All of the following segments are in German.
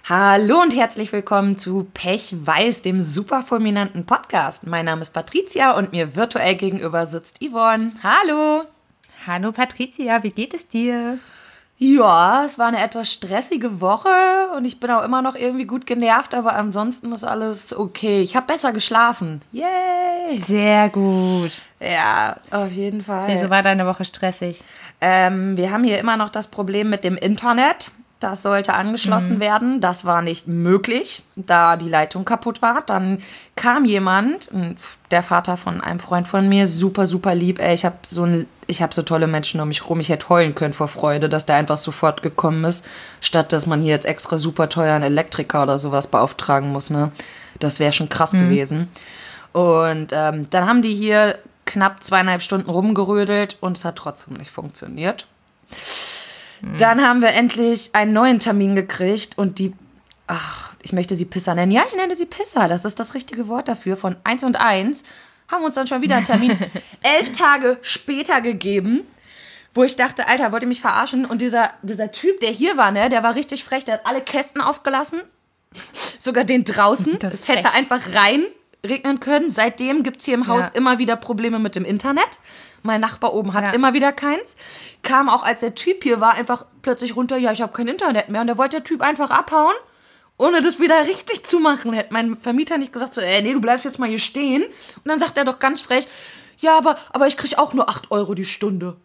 Hallo und herzlich willkommen zu Pech-Weiß, dem super fulminanten Podcast. Mein Name ist Patricia und mir virtuell gegenüber sitzt Yvonne. Hallo! Hallo Patricia, wie geht es dir? Ja, es war eine etwas stressige Woche und ich bin auch immer noch irgendwie gut genervt, aber ansonsten ist alles okay. Ich habe besser geschlafen. Yay! Sehr gut. Ja, auf jeden Fall. Wieso war deine Woche stressig? Wir haben hier immer noch das Problem mit dem Internet. Das sollte angeschlossen werden. Das war nicht möglich, da die Leitung kaputt war. Dann kam jemand, der Vater von einem Freund von mir, super, super lieb. Ey, ich habe so tolle Menschen um mich rum. Ich hätte heulen können vor Freude, dass der einfach sofort gekommen ist, statt dass man hier jetzt extra super teuer einen Elektriker oder sowas beauftragen muss. Ne? Das wäre schon krass gewesen. Und dann haben die hier knapp 2,5 Stunden rumgerödelt und es hat trotzdem nicht funktioniert. Dann haben wir endlich einen neuen Termin gekriegt und ich möchte sie Pisser nennen. Ja, ich nenne sie Pisser, das ist das richtige Wort dafür. Von 1&1 haben uns dann schon wieder einen Termin 11 Tage später gegeben, wo ich dachte, Alter, wollt ihr mich verarschen? Und dieser Typ, der hier war, ne, der war richtig frech, der hat alle Kästen aufgelassen, sogar den draußen. Es hätte einfach regnen können. Seitdem gibt es hier im Haus immer wieder Probleme mit dem Internet. Mein Nachbar oben hat immer wieder keins. Kam auch, als der Typ hier war, einfach plötzlich runter, ja, ich habe kein Internet mehr. Und da wollte der Typ einfach abhauen, ohne das wieder richtig zu machen. Hätte mein Vermieter nicht gesagt, so, nee, du bleibst jetzt mal hier stehen. Und dann sagt er doch ganz frech, ja, aber ich kriege auch nur 8 Euro die Stunde.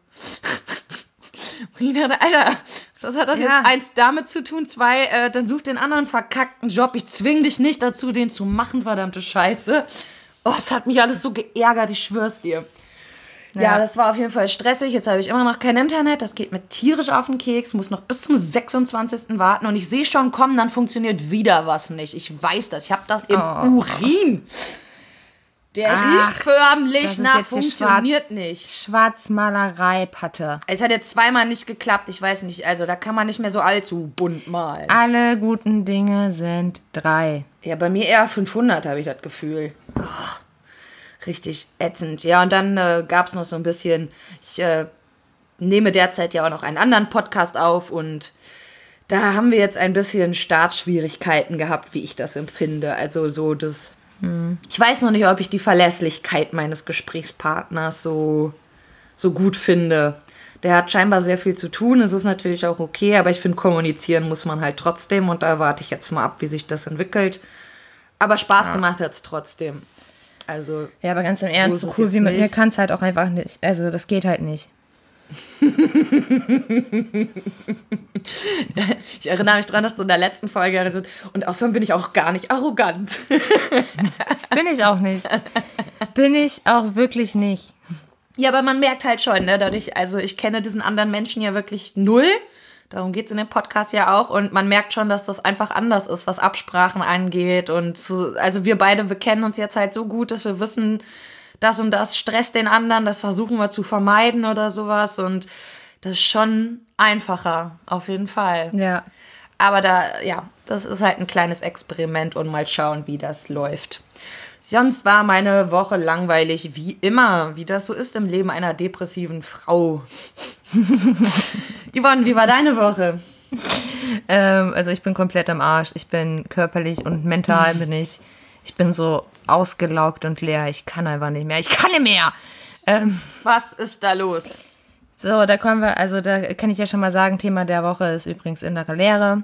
Und ich dachte, Alter, was hat das jetzt? 1, damit zu tun, 2, dann such den anderen verkackten Job. Ich zwing dich nicht dazu, den zu machen, verdammte Scheiße. Oh, es hat mich alles so geärgert, ich schwör's dir. Ja, das war auf jeden Fall stressig. Jetzt habe ich immer noch kein Internet. Das geht mir tierisch auf den Keks. Muss noch bis zum 26. warten. Und ich sehe schon kommen, dann funktioniert wieder was nicht. Ich weiß das. Ich habe das im Urin. Der riecht förmlich nach, funktioniert nicht. Schwarzmalerei, Patte. Es hat jetzt 2-mal nicht geklappt. Ich weiß nicht, also da kann man nicht mehr so allzu bunt malen. Alle guten Dinge sind 3. Ja, bei mir eher 500, habe ich das Gefühl. Richtig ätzend. Ja, und dann gab es noch so ein bisschen, ich nehme derzeit ja auch noch einen anderen Podcast auf und da haben wir jetzt ein bisschen Startschwierigkeiten gehabt, wie ich das empfinde. Also so das, ich weiß noch nicht, ob ich die Verlässlichkeit meines Gesprächspartners so gut finde. Der hat scheinbar sehr viel zu tun, es ist natürlich auch okay, aber ich finde, kommunizieren muss man halt trotzdem und da warte ich jetzt mal ab, wie sich das entwickelt. Aber Spaß gemacht hat es trotzdem. Also, ja, aber ganz im Ernst, so cool wie mit mir kann es halt auch einfach nicht. Also das geht halt nicht. Ich erinnere mich dran, dass du in der letzten Folge gesagt hast, und außerdem bin ich auch gar nicht arrogant. Bin ich auch nicht. Bin ich auch wirklich nicht. Ja, aber man merkt halt schon, ne, dadurch, also ich kenne diesen anderen Menschen ja wirklich null. Darum geht es in dem Podcast ja auch. Und man merkt schon, dass das einfach anders ist, was Absprachen angeht. Und also wir beide, wir kennen uns jetzt halt so gut, dass wir wissen, das und das stresst den anderen. Das versuchen wir zu vermeiden oder sowas. Und das ist schon einfacher, auf jeden Fall. Ja. Aber das ist halt ein kleines Experiment und mal schauen, wie das läuft. Sonst war meine Woche langweilig, wie immer, wie das so ist im Leben einer depressiven Frau. Yvonne, wie war deine Woche? Also ich bin komplett am Arsch. Ich bin körperlich und mental ich bin so ausgelaugt und leer. Ich kann einfach nicht mehr. Ich kann nicht mehr! Was ist da los? So, da kommen wir, also da kann ich ja schon mal sagen, Thema der Woche ist übrigens innere Leere.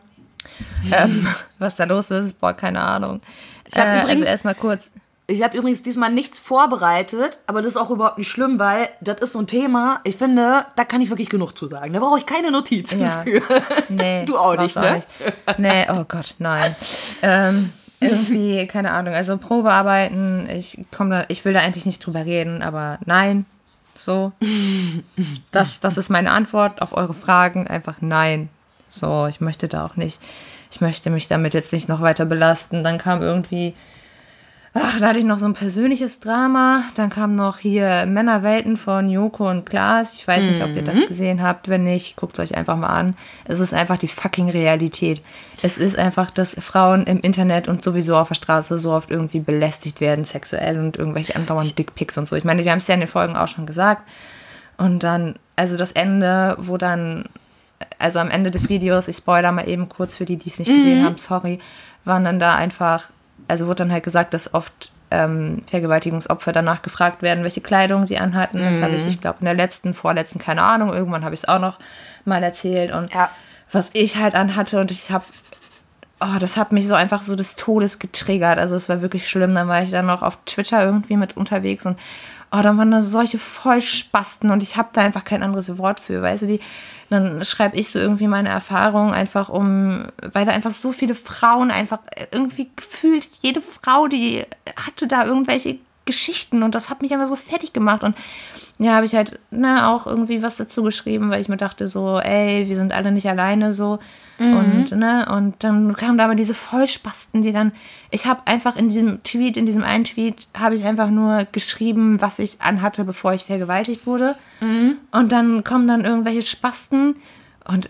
Was da los ist, keine Ahnung. Also erstmal kurz. Ich habe übrigens diesmal nichts vorbereitet, aber das ist auch überhaupt nicht schlimm, weil das ist so ein Thema, ich finde, da kann ich wirklich genug zu sagen. Da brauche ich keine Notizen für. Nee, du auch nicht, ne? Auch nicht. Nee, oh Gott, nein. Irgendwie, keine Ahnung, also Probearbeiten, ich will da eigentlich nicht drüber reden, aber nein, so. Das ist meine Antwort auf eure Fragen, einfach nein. So, ich möchte da auch nicht, ich möchte mich damit jetzt nicht noch weiter belasten. Dann kam irgendwie, da hatte ich noch so ein persönliches Drama. Dann kam noch hier Männerwelten von Joko und Klaas. Ich weiß nicht, ob ihr das gesehen habt. Wenn nicht, guckt es euch einfach mal an. Es ist einfach die fucking Realität. Es ist einfach, dass Frauen im Internet und sowieso auf der Straße so oft irgendwie belästigt werden, sexuell und irgendwelche andauernd Dickpics und so. Ich meine, wir haben es ja in den Folgen auch schon gesagt. Und dann, also das Ende, wo dann also am Ende des Videos, ich spoilere mal eben kurz für die es nicht gesehen haben, sorry, waren dann da einfach, also wurde dann halt gesagt, dass oft Vergewaltigungsopfer danach gefragt werden, welche Kleidung sie anhatten. Das habe ich glaube, in der vorletzten, keine Ahnung, irgendwann habe ich es auch noch mal erzählt. Und was ich halt anhatte und das hat mich so einfach so des Todes getriggert. Also es war wirklich schlimm. Dann war ich dann noch auf Twitter irgendwie mit unterwegs und dann waren da solche Vollspasten und ich habe da einfach kein anderes Wort für, weißt du, dann schreibe ich so irgendwie meine Erfahrungen einfach weil da einfach so viele Frauen einfach irgendwie gefühlt, jede Frau, die hatte da irgendwelche Geschichten und das hat mich einfach so fertig gemacht und ja, habe ich halt auch irgendwie was dazu geschrieben, weil ich mir dachte so, ey, wir sind alle nicht alleine so und dann kamen da aber diese Vollspasten, ich habe einfach in diesem einen Tweet, habe ich einfach nur geschrieben, was ich anhatte, bevor ich vergewaltigt wurde und dann kommen dann irgendwelche Spasten und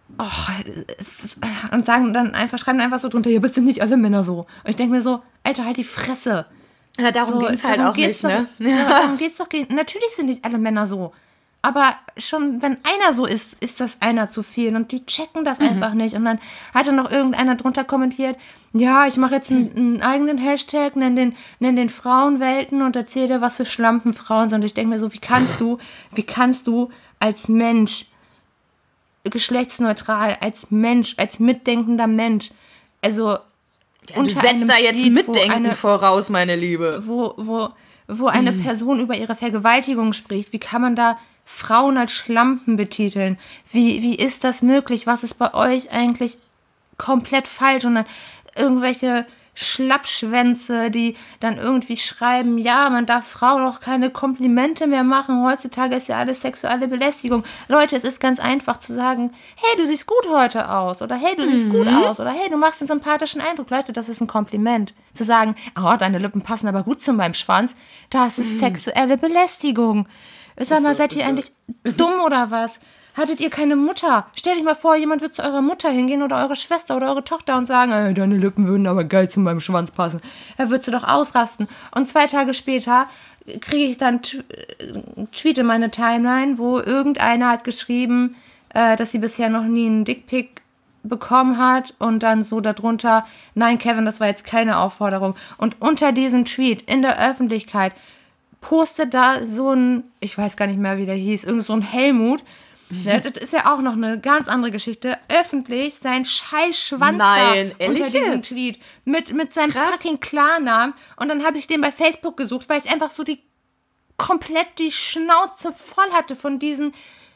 schreiben dann einfach so drunter, ihr bist nicht alle Männer so. Und ich denke mir so, Alter, halt die Fresse. Ja, darum ging es halt auch nicht, ne? Ja, darum geht's doch. Natürlich sind nicht alle Männer so. Aber schon, wenn einer so ist, ist das einer zu viel. Und die checken das einfach nicht. Und dann hatte noch irgendeiner drunter kommentiert, ja, ich mache jetzt einen eigenen Hashtag, nenn den Frauenwelten und erzähle, was für Schlampen Frauen sind. Und ich denke mir so, wie kannst du als Mensch, geschlechtsneutral, als Mensch, als mitdenkender Mensch, also ja, du setzt da jetzt Mitdenken voraus, meine Liebe. Wo eine Person über ihre Vergewaltigung spricht, wie kann man da Frauen als Schlampen betiteln? Wie ist das möglich? Was ist bei euch eigentlich komplett falsch? Und dann irgendwelche Schlappschwänze, die dann irgendwie schreiben, ja, man darf Frauen auch keine Komplimente mehr machen. Heutzutage ist ja alles sexuelle Belästigung. Leute, es ist ganz einfach zu sagen, hey, du siehst gut heute aus. Oder hey, du siehst gut aus. Oder hey, du machst einen sympathischen Eindruck. Leute, das ist ein Kompliment. Zu sagen, deine Lippen passen aber gut zu meinem Schwanz, das ist sexuelle Belästigung. Sag mal, seid ihr eigentlich dumm oder was? Hattet ihr keine Mutter? Stellt euch mal vor, jemand wird zu eurer Mutter hingehen oder eure Schwester oder eure Tochter und sagen, ey, deine Lippen würden aber geil zu meinem Schwanz passen. Er würde sie doch ausrasten. Und 2 Tage später kriege ich dann Tweet in meine Timeline, wo irgendeiner hat geschrieben, dass sie bisher noch nie einen Dickpic bekommen hat und dann so darunter, nein, Kevin, das war jetzt keine Aufforderung. Und unter diesem Tweet in der Öffentlichkeit postet da so ein, ich weiß gar nicht mehr, wie der hieß, irgend so ein Helmut. Ja, das ist ja auch noch eine ganz andere Geschichte. Öffentlich sein scheiß Schwanz unter diesem Tweet mit seinem fucking Klarnamen. Und dann habe ich den bei Facebook gesucht, weil ich einfach so komplett die Schnauze voll hatte von diesem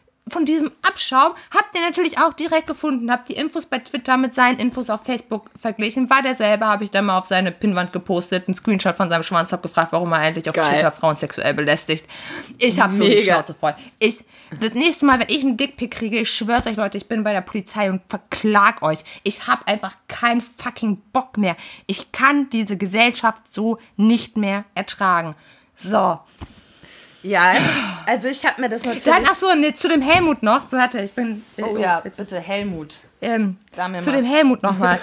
Abschaum. Habt ihr natürlich auch direkt gefunden, habt die Infos bei Twitter mit seinen Infos auf Facebook verglichen. War derselbe, habe ich dann mal auf seine Pinnwand gepostet, einen Screenshot von seinem Schwanz, habe gefragt, warum er eigentlich auf Twitter Frauen sexuell belästigt. Ich habe so die Schnauze voll. Das nächste Mal, wenn ich einen Dickpick kriege, ich schwör's euch, Leute, ich bin bei der Polizei und verklag euch. Ich habe einfach keinen fucking Bock mehr. Ich kann diese Gesellschaft so nicht mehr ertragen. So. Ja, also ich habe mir das natürlich... Dann, zu dem Helmut noch. Warte, ich bin... bitte, Helmut. Zu dem Helmut nochmal.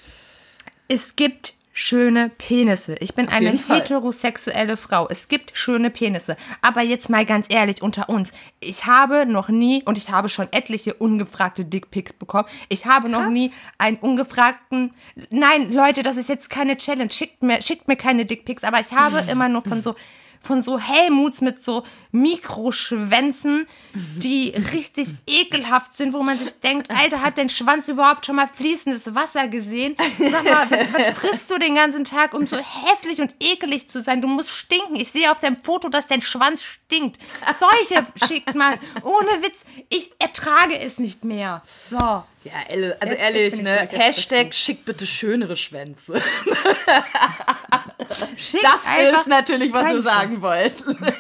Es gibt schöne Penisse. Ich bin eine heterosexuelle Frau. Es gibt schöne Penisse. Aber jetzt mal ganz ehrlich unter uns. Ich habe noch nie, und ich habe schon etliche ungefragte Dickpics bekommen, ich habe noch nie einen ungefragten... Nein, Leute, das ist jetzt keine Challenge. Schickt mir keine Dickpics. Aber ich habe immer nur von so Helmuts mit so Mikroschwänzen, die richtig ekelhaft sind, wo man sich denkt, Alter, hat dein Schwanz überhaupt schon mal fließendes Wasser gesehen? Sag mal, was frisst du den ganzen Tag, um so hässlich und ekelig zu sein? Du musst stinken. Ich sehe auf deinem Foto, dass dein Schwanz stinkt. Solche schickt man. Ohne Witz, ich ertrage es nicht mehr. So. Ja, also ehrlich, ne? Hashtag schickt bitte schönere Schwänze. Das ist natürlich, was du sagen wollt.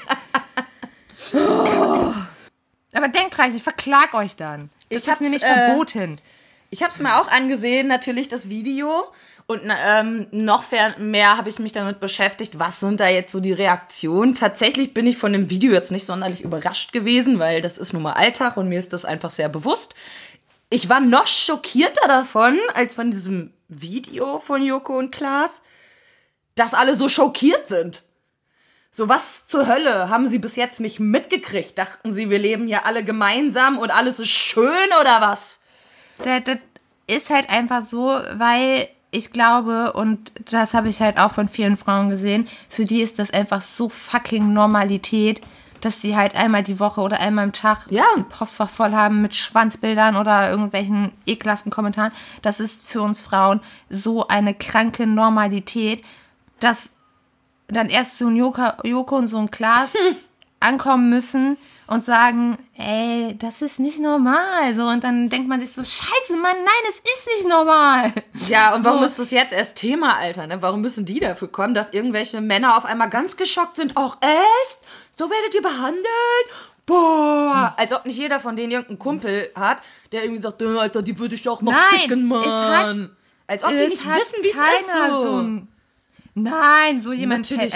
Aber denkt dran, ich verklag euch dann. Das ist nämlich verboten. Ich habe es mir auch angesehen, natürlich das Video. Und noch mehr habe ich mich damit beschäftigt, was sind da jetzt so die Reaktionen. Tatsächlich bin ich von dem Video jetzt nicht sonderlich überrascht gewesen, weil das ist nun mal Alltag und mir ist das einfach sehr bewusst. Ich war noch schockierter davon, als von diesem Video von Joko und Klaas, dass alle so schockiert sind. So, was zur Hölle haben sie bis jetzt nicht mitgekriegt? Dachten sie, wir leben hier alle gemeinsam und alles ist schön oder was? Das ist halt einfach so, weil ich glaube, und das habe ich halt auch von vielen Frauen gesehen, für die ist das einfach so fucking Normalität, dass sie halt einmal die Woche oder einmal am Tag ein Postfach voll haben mit Schwanzbildern oder irgendwelchen ekelhaften Kommentaren. Das ist für uns Frauen so eine kranke Normalität, dass dann erst so ein Joko und so ein Klaas ankommen müssen und sagen, ey, das ist nicht normal. So, und dann denkt man sich so, scheiße, Mann, nein, es ist nicht normal. Ja, und warum ist das jetzt erst Thema, Alter? Ne? Warum müssen die dafür kommen, dass irgendwelche Männer auf einmal ganz geschockt sind? Ach, echt? So werdet ihr behandelt? Boah. Als ob nicht jeder von denen irgendeinen Kumpel hat, der irgendwie sagt, Alter, die würde ich auch noch ficken, Mann. Als ob die nicht wissen, wie es ist so. Nein, so jemand kennt,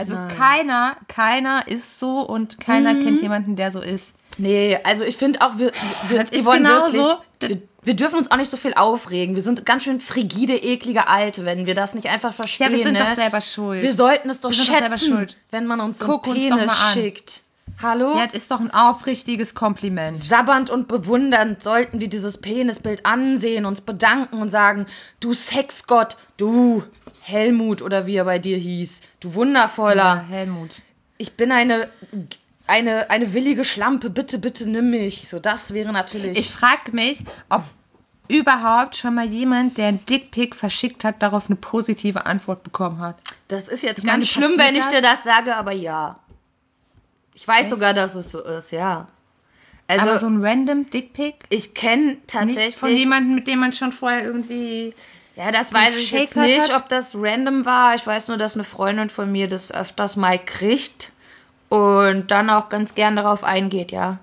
keiner ist so und keiner kennt jemanden, der so ist. Nee, also ich finde auch, wir wollen wirklich, wir dürfen uns auch nicht so viel aufregen. Wir sind ganz schön frigide, eklige Alte, wenn wir das nicht einfach verstehen. Ja, wir sind doch selber schuld. Wir sollten es doch schätzen, wenn man uns so einen Penis schickt. Hallo? Ja, das ist doch ein aufrichtiges Kompliment. Sabbernd und bewundernd sollten wir dieses Penisbild ansehen, uns bedanken und sagen, du Sexgott, du Helmut oder wie er bei dir hieß, du Wundervoller. Ja, Helmut. Ich bin eine willige Schlampe, bitte, bitte nimm mich. So, das wäre natürlich... Ich frage mich, ob überhaupt schon mal jemand, der einen Dickpick verschickt hat, darauf eine positive Antwort bekommen hat. Das ist jetzt ganz schlimm, wenn ich dir das sage, aber ja. Ich weiß sogar, dass es so ist, ja. Also, aber so ein random Dickpick? Ich kenne tatsächlich... Nicht von jemandem, mit dem man schon vorher irgendwie... Ja, das weiß ich jetzt nicht, ob das random war. Ich weiß nur, dass eine Freundin von mir das öfters mal kriegt und dann auch ganz gern darauf eingeht, ja.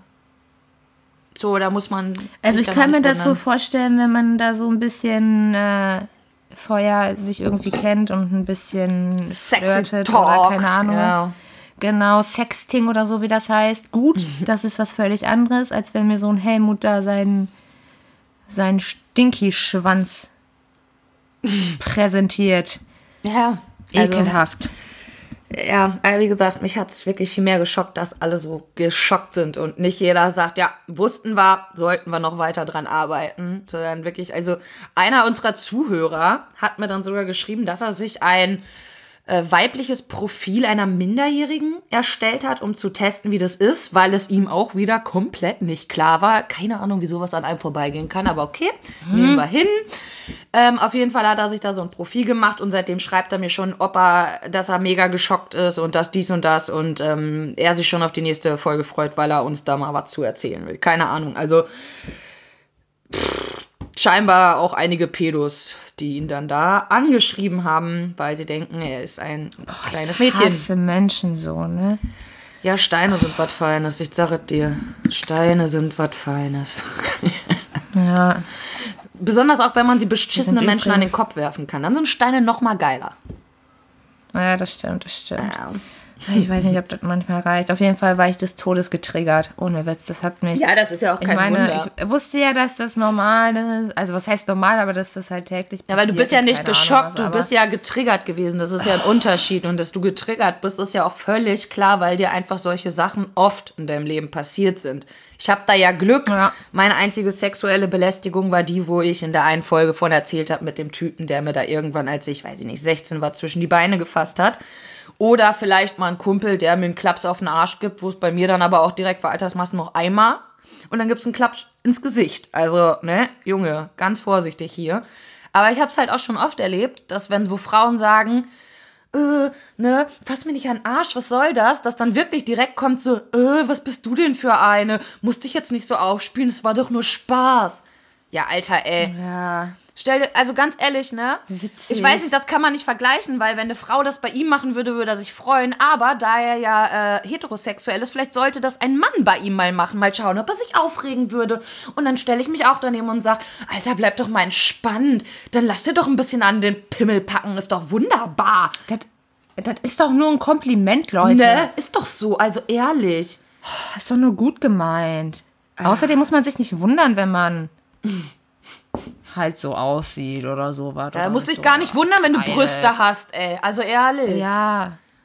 So, da muss man... Also ich kann mir das wohl vorstellen, wenn man da so ein bisschen vorher sich irgendwie kennt und ein bisschen flirtet oder keine Ahnung. Ja. Genau, Sexting oder so, wie das heißt. Gut, das ist was völlig anderes, als wenn mir so ein Helmut da seinen Stinky-Schwanz präsentiert. Ja. Ekelhaft. Ja, aber wie gesagt, mich hat es wirklich viel mehr geschockt, dass alle so geschockt sind und nicht jeder sagt, ja, wussten wir, sollten wir noch weiter dran arbeiten, sondern wirklich, also einer unserer Zuhörer hat mir dann sogar geschrieben, dass er sich ein weibliches Profil einer Minderjährigen erstellt hat, um zu testen, wie das ist, weil es ihm auch wieder komplett nicht klar war. Keine Ahnung, wie sowas an einem vorbeigehen kann, aber okay, nehmen wir hin. Auf jeden Fall hat er sich da so ein Profil gemacht und seitdem schreibt er mir schon, dass er mega geschockt ist und dass dies und das und er sich schon auf die nächste Folge freut, weil er uns da mal was zu erzählen will. Keine Ahnung, also scheinbar auch einige Pedos, die ihn dann da angeschrieben haben, weil sie denken, er ist ein kleines Mädchen. Ich hasse Menschen so, ne? Ja, Steine sind was Feines, ich sage dir. Steine sind was Feines. Ja. Besonders auch, wenn man sie beschissene Menschen an den Kopf werfen kann. Dann sind Steine noch mal geiler. Ja, das stimmt. Ja. Ich weiß nicht, ob das manchmal reicht. Auf jeden Fall war ich des Todes getriggert. Ohne Witz, das hat mich... Ja, das ist ja auch kein Wunder. Ich wusste ja, dass das normal ist. Also was heißt normal, aber dass das halt täglich passiert. Ja, weil du bist ja nicht geschockt, du bist ja getriggert gewesen. Das ist ja ein Unterschied. Und dass du getriggert bist, ist ja auch völlig klar, weil dir einfach solche Sachen oft in deinem Leben passiert sind. Ich habe da ja Glück. Ja. Meine einzige sexuelle Belästigung war die, wo ich in der einen Folge von erzählt habe mit dem Typen, der mir da irgendwann, als ich, weiß ich nicht, 16 war, zwischen die Beine gefasst hat. Oder vielleicht mal ein Kumpel, der mir einen Klaps auf den Arsch gibt, wo es bei mir dann aber auch direkt war, Alter, das machst du noch einmal. Und dann gibt's einen Klaps ins Gesicht. Also, ne, Junge, ganz vorsichtig hier. Aber ich habe es halt auch schon oft erlebt, dass wenn so Frauen sagen, ne, fass mir nicht an den Arsch, was soll das? Dass dann wirklich direkt kommt so, was bist du denn für eine? Musst dich jetzt nicht so aufspielen, es war doch nur Spaß. Ja, Alter, ey. Ja. Stell dir, also ganz ehrlich, ne? Witzig. Ich weiß nicht, das kann man nicht vergleichen, weil wenn eine Frau das bei ihm machen würde, würde er sich freuen. Aber da er ja heterosexuell ist, vielleicht sollte das ein Mann bei ihm mal machen, mal schauen, ob er sich aufregen würde. Und dann stelle ich mich auch daneben und sage, Alter, bleib doch mal entspannt. Dann lass dir doch ein bisschen an den Pimmel packen, ist doch wunderbar. Das ist doch nur ein Kompliment, Leute. Ne? Ist doch so, also ehrlich. Ist doch nur gut gemeint. Außerdem muss man sich nicht wundern, wenn man halt so aussieht oder sowas. Da musst du dich gar nicht wundern, wenn du Brüste hast, ey. Also ehrlich. Ja.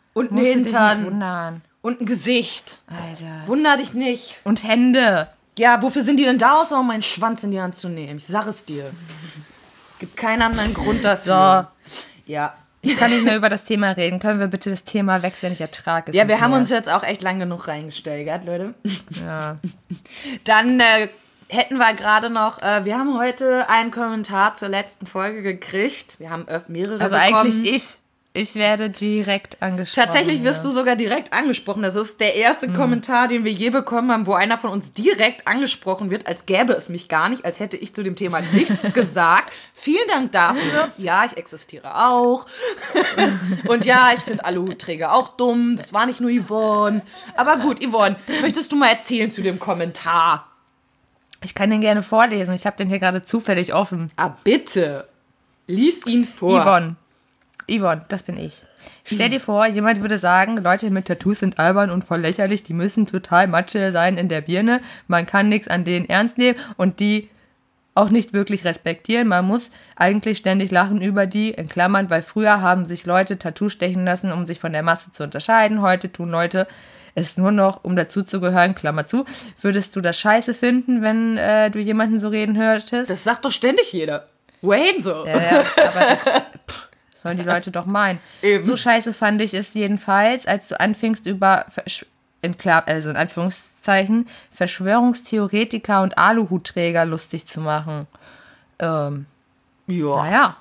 Und einen Musst du dich nicht Hintern. wundern. Und ein Gesicht. Alter. Wunder dich nicht. Und Hände. Ja, wofür sind die denn da, außer um meinen Schwanz in die Hand zu nehmen? Ich sag es dir. Gibt keinen anderen Grund dafür. So. Ja. Ich kann nicht mehr über das Thema reden. Können wir bitte das Thema wechseln? Ich ertrage es Ja, nicht wir haben mehr. uns jetzt auch echt lang genug reingesteigert, Leute. Ja. Dann hätten wir gerade noch, wir haben heute einen Kommentar zur letzten Folge gekriegt. Wir haben mehrere Also bekommen. eigentlich ich werde direkt angesprochen. Tatsächlich wirst du sogar direkt angesprochen. Das ist der erste Kommentar, den wir je bekommen haben, wo einer von uns direkt angesprochen wird, als gäbe es mich gar nicht, als hätte ich zu dem Thema nichts gesagt. Vielen Dank dafür. Ja, ich existiere auch. Und ja, ich finde Aluhutträger auch dumm. Das war nicht nur Yvonne. Aber gut, Yvonne, möchtest du mal erzählen zu dem Kommentar? Ich kann den gerne vorlesen. Ich habe den hier gerade zufällig offen. Ah, bitte. Lies ihn vor. Yvonne, das bin ich. Stell dir vor, jemand würde sagen, Leute mit Tattoos sind albern und voll lächerlich, die müssen total Matsche sein in der Birne, man kann nichts an denen ernst nehmen und die auch nicht wirklich respektieren. Man muss eigentlich ständig lachen über die, in Klammern, weil früher haben sich Leute Tattoo stechen lassen, um sich von der Masse zu unterscheiden. Heute tun Leute es nur noch, um dazuzugehören, Klammer zu. Würdest du das scheiße finden, wenn du jemanden so reden hörtest? Das sagt doch ständig jeder. Wayne so. Ja, aber sollen die Leute doch meinen. Eben. So scheiße fand ich es jedenfalls, als du anfingst über, in Anführungszeichen, Verschwörungstheoretiker und Aluhutträger lustig zu machen. Ja. Naja.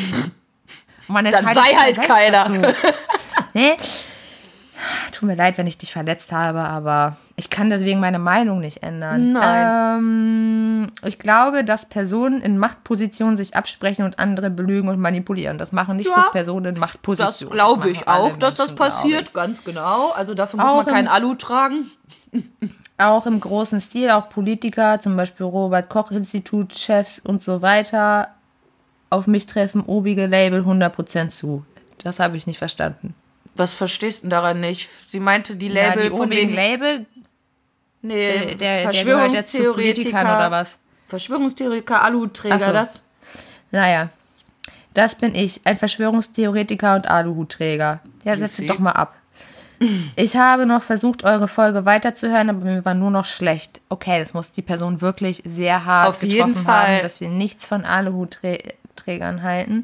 Man Dann entscheidet sei sich halt selbst keiner. dazu. Nee. Tut mir leid, wenn ich dich verletzt habe, aber ich kann deswegen meine Meinung nicht ändern. Nein. Ich glaube, dass Personen in Machtpositionen sich absprechen und andere belügen und manipulieren. Das machen nicht nur Personen in Das Machtpositionen. glaube ich machen alle auch, dass das Menschen, glaub passiert, ich. ganz genau. Also dafür muss Auch man keinen Alu tragen. Auch im großen Stil, auch Politiker, zum Beispiel Robert-Koch-Institut-Chefs und so weiter, auf mich treffen obige Label 100% zu. Das habe ich nicht verstanden. Was verstehst du denn daran nicht? Sie meinte die Ja, Label die von obigen wegen... Label, Nee, der gehört jetzt zu Politikern oder was? Verschwörungstheoretiker, Aluhutträger, Ach so. das... Naja, das bin ich, ein Verschwörungstheoretiker und Aluhutträger. Ja, setz see. dich doch mal ab. Ich habe noch versucht, eure Folge weiterzuhören, aber mir war nur noch schlecht. Okay, das muss die Person wirklich sehr hart Auf jeden getroffen Fall. haben, dass wir nichts von Aluhutträgern halten.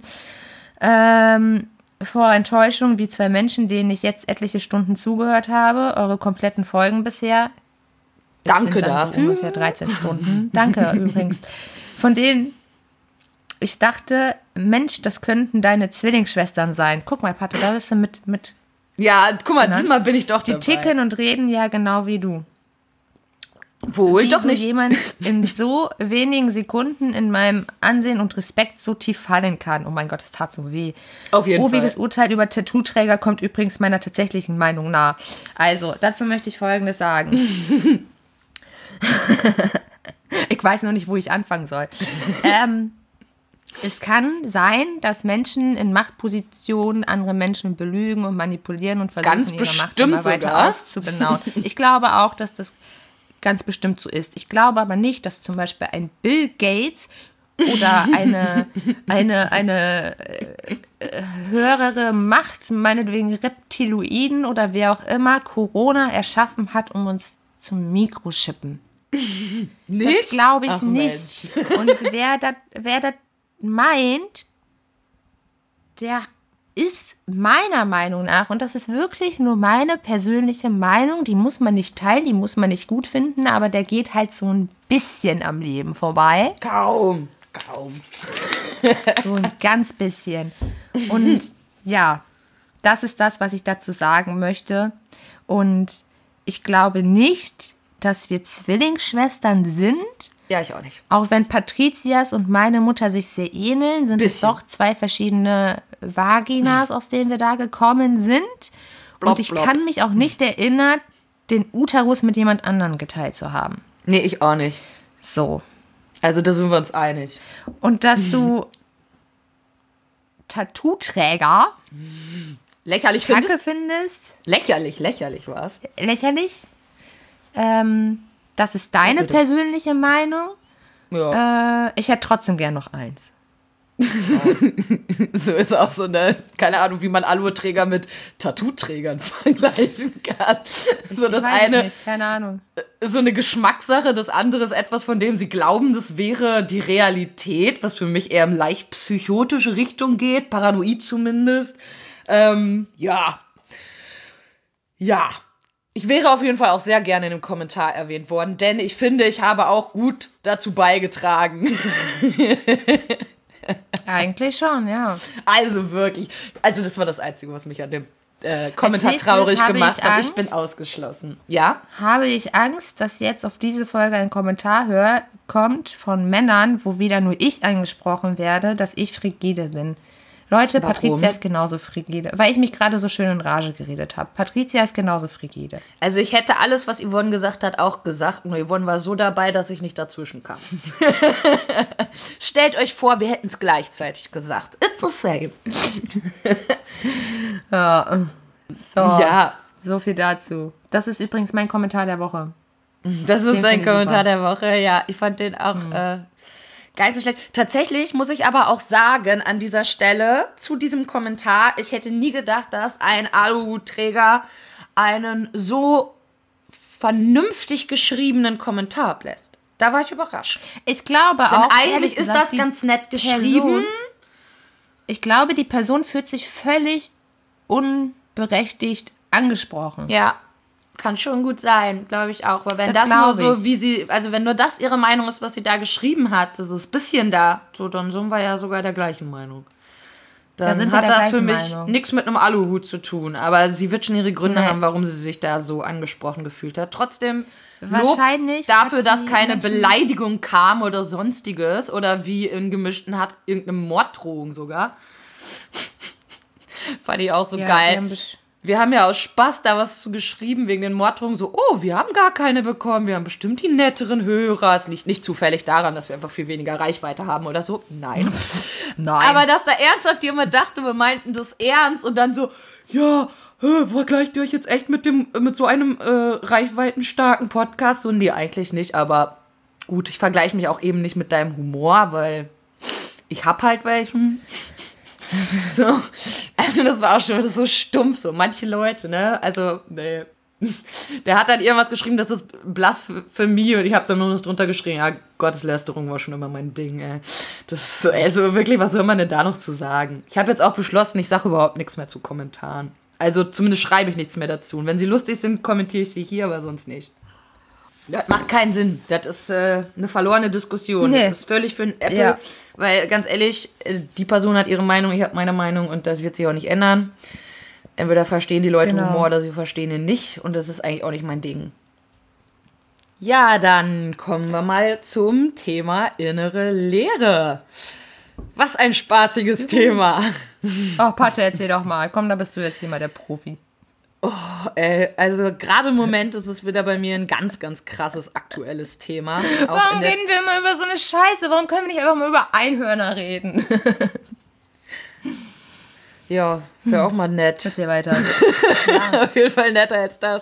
Vor Enttäuschung wie zwei Menschen, denen ich jetzt etliche Stunden zugehört habe, eure kompletten Folgen bisher. Das Danke sind dann dafür. So ungefähr 13 Stunden. Danke übrigens. Von denen ich dachte, Mensch, das könnten deine Zwillingsschwestern sein. Guck mal, Patte, da bist du mit Ja, guck mal, Genau. diesmal bin ich doch die dabei. ticken und reden ja genau wie du. Wohl Wie doch so nicht. jemand in so wenigen Sekunden in meinem Ansehen und Respekt so tief fallen kann. Oh mein Gott, es tat so weh. Auf jeden Obiges Fall. Urteil über Tattoo-Träger kommt übrigens meiner tatsächlichen Meinung nahe. Also, dazu möchte ich Folgendes sagen. Ich weiß noch nicht, wo ich anfangen soll. Es kann sein, dass Menschen in Machtpositionen andere Menschen belügen und manipulieren und versuchen, Ganz ihre Macht bestimmt immer weiter sogar. auszubauen. Ich glaube auch, dass das ganz bestimmt so ist. Ich glaube aber nicht, dass zum Beispiel ein Bill Gates oder eine höhere Macht, meinetwegen Reptiloiden oder wer auch immer, Corona erschaffen hat, um uns zu Mikroschippen. Nicht? Das glaube ich Ach, nicht. Mensch. Und wer das meint, der ist meiner Meinung nach, und das ist wirklich nur meine persönliche Meinung, die muss man nicht teilen, die muss man nicht gut finden, aber der geht halt so ein bisschen am Leben vorbei. Kaum. So ein ganz bisschen. Und ja, das ist das, was ich dazu sagen möchte. Und ich glaube nicht, dass wir Zwillingsschwestern sind. Ja, ich auch nicht. Auch wenn Patrizias und meine Mutter sich sehr ähneln, sind es Bisschen. doch zwei verschiedene Vaginas, aus denen wir da gekommen sind. Blob, Und ich blob. kann mich auch nicht erinnern, den Uterus mit jemand anderem geteilt zu haben. Nee, ich auch nicht. So. Also da sind wir uns einig. Und dass du Tattooträger Lächerlich kacke findest? findest, Lächerlich war's. lächerlich, das ist deine bitte. persönliche Meinung. Ja. Ich hätte trotzdem gern noch eins. So ist auch so eine, keine Ahnung, wie man Aluträger mit Tattoo-Trägern vergleichen kann. So das eine, nicht, keine Ahnung. So eine Geschmackssache, das andere ist etwas, von dem sie glauben, das wäre die Realität, was für mich eher in leicht psychotische Richtung geht, paranoid zumindest. Ja. Ich wäre auf jeden Fall auch sehr gerne in einem Kommentar erwähnt worden, denn ich finde, ich habe auch gut dazu beigetragen. Eigentlich schon, ja. Also wirklich. Also das war das Einzige, was mich an dem Kommentar traurig gemacht hat. Ich bin ausgeschlossen. Ja? Habe ich Angst, dass jetzt auf diese Folge ein Kommentar kommt von Männern, wo wieder nur ich angesprochen werde, dass ich frigide bin. Leute, Warum? Patricia ist genauso frigide. Weil ich mich gerade so schön in Rage geredet habe. Patricia ist genauso frigide. Also ich hätte alles, was Yvonne gesagt hat, auch gesagt. Nur Yvonne war so dabei, dass ich nicht dazwischen kam. Stellt euch vor, wir hätten es gleichzeitig gesagt. It's the same. Ja. So, Ja. So viel dazu. Das ist übrigens mein Kommentar der Woche. Das ist dein Kommentar der Woche. Ja, ich fand den auch gar nicht so schlecht. Tatsächlich muss ich aber auch sagen, an dieser Stelle zu diesem Kommentar, ich hätte nie gedacht, dass ein Aluträger einen so vernünftig geschriebenen Kommentar ablässt. Da war ich überrascht. Ich glaube Denn auch, eigentlich ist das ganz nett geschrieben. Ich glaube, die Person fühlt sich völlig unberechtigt angesprochen. Ja, kann schon gut sein, glaube ich auch. Weil wenn Das das nur glaub so, wie sie, also wenn nur das ihre Meinung ist, was sie da geschrieben hat, das ist ein bisschen da, so, dann sind wir ja sogar der gleichen Meinung. Dann sind wir hat der das für gleichen mich Meinung. nichts mit einem Aluhut zu tun. Aber sie wird schon ihre Gründe Nee. haben, warum sie sich da so angesprochen gefühlt hat. Trotzdem Wahrscheinlich Lob dafür, hat dass sie keine Menschen- Beleidigung kam oder sonstiges. Oder wie in Gemischten hat, irgendeine Morddrohung sogar. Fand ich auch so Ja, geil. die haben Wir haben ja aus Spaß da was zu geschrieben wegen den Morddrohungen. So, oh, wir haben gar keine bekommen. Wir haben bestimmt die netteren Hörer. Es liegt nicht zufällig daran, dass wir einfach viel weniger Reichweite haben oder so. Nein. Nein. Aber dass da ernsthaft jemand dachte, wir meinten das ernst und dann so, ja, vergleicht ihr euch jetzt echt mit so einem reichweitenstarken Podcast? So, nee, eigentlich nicht. Aber gut, ich vergleiche mich auch eben nicht mit deinem Humor, weil ich hab halt welchen. So, also das war auch schon so stumpf, so manche Leute, ne, also, nee. Der hat dann irgendwas geschrieben, das ist Blasphemie und ich habe dann nur noch drunter geschrieben, ja, Gotteslästerung war schon immer mein Ding, ey. Das ist so, also wirklich, was soll man denn da noch zu sagen? Ich habe jetzt auch beschlossen, ich sage überhaupt nichts mehr zu Kommentaren. Also zumindest schreibe ich nichts mehr dazu. Und wenn sie lustig sind, kommentiere ich sie hier, aber sonst nicht. Das macht keinen Sinn. Das ist eine verlorene Diskussion. Nee. Das ist völlig für ein Apple. Ja. Weil, ganz ehrlich, die Person hat ihre Meinung, ich habe meine Meinung und das wird sich auch nicht ändern. Entweder verstehen die Leute Genau. Humor oder sie verstehen ihn nicht. Und das ist eigentlich auch nicht mein Ding. Ja, dann kommen wir mal zum Thema innere Leere. Was ein spaßiges Thema. Oh, Patte, erzähl doch mal. Komm, da bist du jetzt hier mal der Profi. Also gerade im Moment ist es wieder bei mir ein ganz, ganz krasses aktuelles Thema. Auch Warum reden wir immer über so eine Scheiße? Warum können wir nicht einfach mal über Einhörner reden? Ja, wäre auch mal nett. Erzähl weiter. Auf jeden Fall netter als das.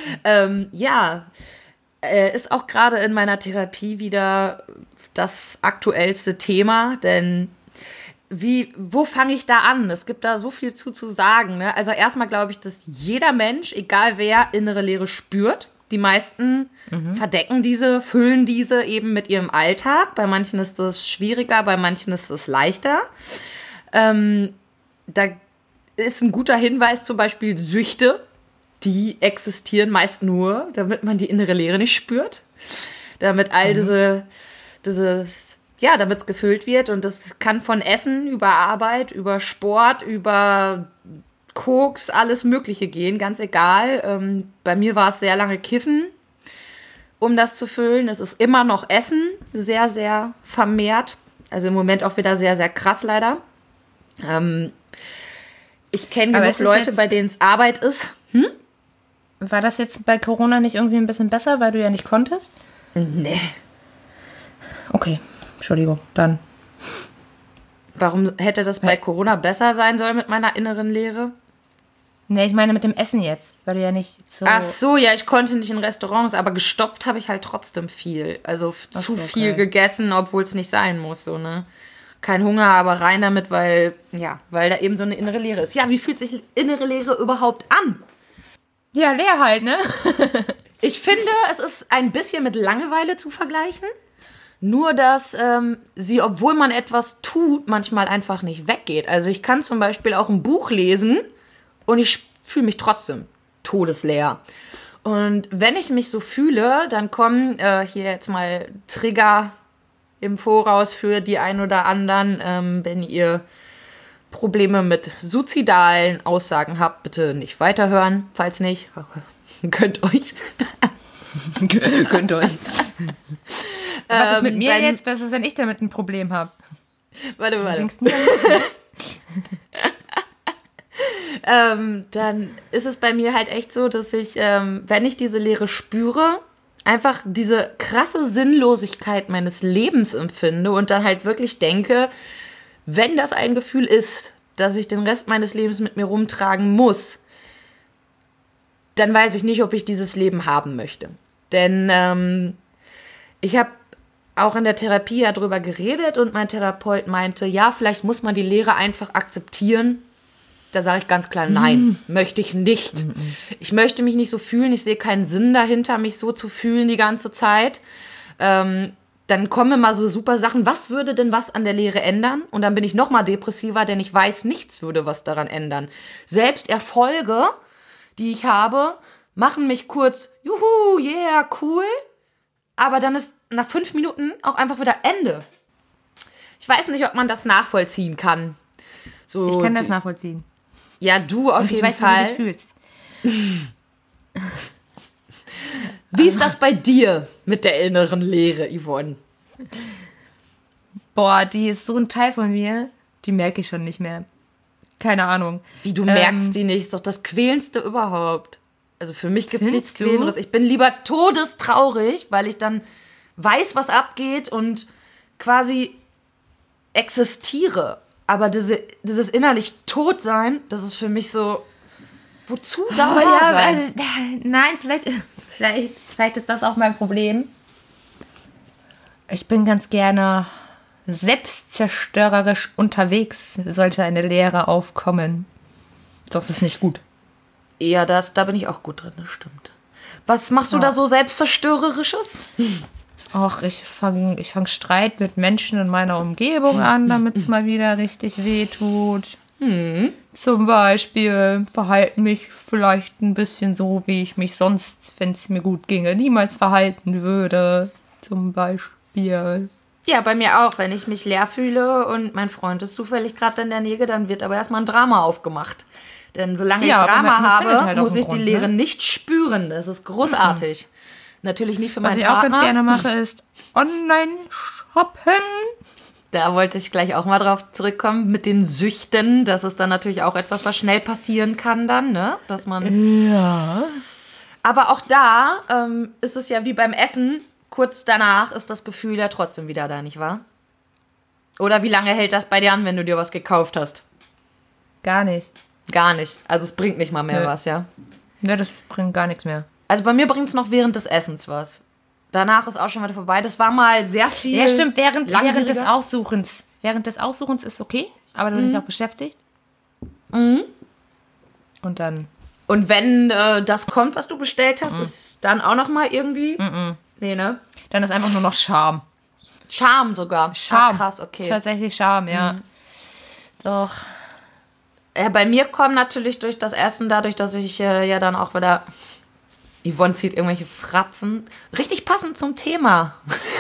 Ist auch gerade in meiner Therapie wieder das aktuellste Thema, denn wo fange ich da an? Es gibt da so viel zu sagen. Ne? Also erstmal glaube ich, dass jeder Mensch, egal wer, innere Leere spürt. Die meisten verdecken diese, füllen diese eben mit ihrem Alltag. Bei manchen ist das schwieriger, bei manchen ist das leichter. Da ist ein guter Hinweis zum Beispiel Süchte. Die existieren meist nur, damit man die innere Leere nicht spürt. Damit all damit es gefüllt wird. Und das kann von Essen über Arbeit, über Sport, über Koks, alles Mögliche gehen, ganz egal. Bei mir war es sehr lange Kiffen, um das zu füllen. Es ist immer noch Essen, sehr, sehr vermehrt. Also im Moment auch wieder sehr, sehr krass leider. Ich kenne genug Leute, bei denen es Arbeit ist. War das jetzt bei Corona nicht irgendwie ein bisschen besser, weil du ja nicht konntest? Nee. Okay, Entschuldigung, dann. Warum hätte das bei Corona besser sein sollen mit meiner inneren Leere? Nee, ich meine mit dem Essen jetzt, weil du ja nicht so... Ach so, ja, ich konnte nicht in Restaurants, aber gestopft habe ich halt trotzdem viel. Also zu viel gegessen, obwohl es nicht sein muss, so, ne? kein Hunger, aber rein damit, weil da eben so eine innere Leere ist. Ja, wie fühlt sich innere Leere überhaupt an? Ja, leer halt, ne? Ich finde, es ist ein bisschen mit Langeweile zu vergleichen. Nur, dass sie, obwohl man etwas tut, manchmal einfach nicht weggeht. Also ich kann zum Beispiel auch ein Buch lesen und ich fühle mich trotzdem todesleer. Und wenn ich mich so fühle, dann kommen hier jetzt mal Trigger im Voraus für die ein oder anderen. Wenn ihr Probleme mit suizidalen Aussagen habt, bitte nicht weiterhören. Falls nicht, gönnt euch. Gönnt euch. Was ist mit mir jetzt? Was ist, wenn ich damit ein Problem habe? Warte. Dann ist es bei mir halt echt so, dass ich, wenn ich diese Leere spüre, einfach diese krasse Sinnlosigkeit meines Lebens empfinde und dann halt wirklich denke, wenn das ein Gefühl ist, dass ich den Rest meines Lebens mit mir rumtragen muss, dann weiß ich nicht, ob ich dieses Leben haben möchte. Denn ich habe auch in der Therapie ja drüber geredet und mein Therapeut meinte, ja, vielleicht muss man die Leere einfach akzeptieren. Da sage ich ganz klar, nein, möchte ich nicht. Ich möchte mich nicht so fühlen, ich sehe keinen Sinn dahinter, mich so zu fühlen die ganze Zeit. Dann kommen immer so super Sachen, was würde denn was an der Leere ändern? Und dann bin ich noch mal depressiver, denn ich weiß, nichts würde was daran ändern. Selbst Erfolge, die ich habe, machen mich kurz, juhu, yeah, cool. Aber dann ist nach 5 Minuten auch einfach wieder Ende. Ich weiß nicht, ob man das nachvollziehen kann. So, ich kann das nachvollziehen. Ja, du auf jeden Fall. Wie du dich fühlst. Wie ist das bei dir mit der inneren Leere, Yvonne? Boah, die ist so ein Teil von mir, die merke ich schon nicht mehr. Keine Ahnung. Wie, du merkst die nicht? Ist doch das Quälendste überhaupt. Also für mich gibt es nichts Quälenderes. Ich bin lieber todestraurig, weil ich dann weiß, was abgeht und quasi existiere. Aber dieses innerlich Totsein, das ist für mich so, wozu da sein? Also, nein, vielleicht ist das auch mein Problem. Ich bin ganz gerne selbstzerstörerisch unterwegs, sollte eine Leere aufkommen. Das ist nicht gut. Ja, da bin ich auch gut drin, das stimmt. Was machst du da so Selbstzerstörerisches? Ach, ich fang Streit mit Menschen in meiner Umgebung an, damit es mal wieder richtig wehtut. Zum Beispiel verhalte mich vielleicht ein bisschen so, wie ich mich sonst, wenn es mir gut ginge, niemals verhalten würde. Zum Beispiel. Ja, bei mir auch. Wenn ich mich leer fühle und mein Freund ist zufällig gerade in der Nähe, dann wird aber erstmal ein Drama aufgemacht. Denn solange ich Drama habe, halt muss ich die Leere nicht spüren. Das ist großartig. Natürlich nicht für meinen Partner. Was ich auch ganz gerne mache, ist Online-Shoppen. Da wollte ich gleich auch mal drauf zurückkommen mit den Süchten. Das ist dann natürlich auch etwas, was schnell passieren kann dann, ne? Dass man... Ja. Aber auch da ist es ja wie beim Essen. Kurz danach ist das Gefühl ja trotzdem wieder da, nicht wahr? Oder wie lange hält das bei dir an, wenn du dir was gekauft hast? Gar nicht. Gar nicht. Also es bringt nicht mal mehr was, ja? Ja, das bringt gar nichts mehr. Also bei mir bringt es noch während des Essens was. Danach ist auch schon wieder vorbei. Das war mal sehr viel. Ja, stimmt, während des Aussuchens. Während des Aussuchens ist okay, aber du bist auch beschäftigt. Und dann. Und wenn das kommt, was du bestellt hast, ist dann auch noch mal irgendwie. Nee, ne? Dann ist einfach nur noch Scham. Scham sogar. Scham. Ah, krass, okay. Tatsächlich Scham, ja. Doch. Bei mir kommt natürlich durch das Essen, dadurch, dass ich ja dann auch wieder... Yvonne zieht irgendwelche Fratzen. Richtig passend zum Thema.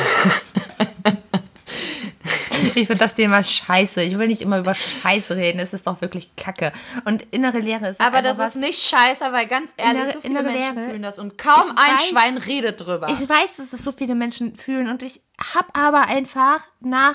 Ich finde das Thema scheiße. Ich will nicht immer über Scheiße reden. Es ist doch wirklich Kacke. Und innere Leere ist aber das ist nicht scheiße, weil ganz ehrlich, so viele Menschen fühlen das und kaum ein Schwein redet drüber. Ich weiß, dass es so viele Menschen fühlen und ich habe aber einfach nach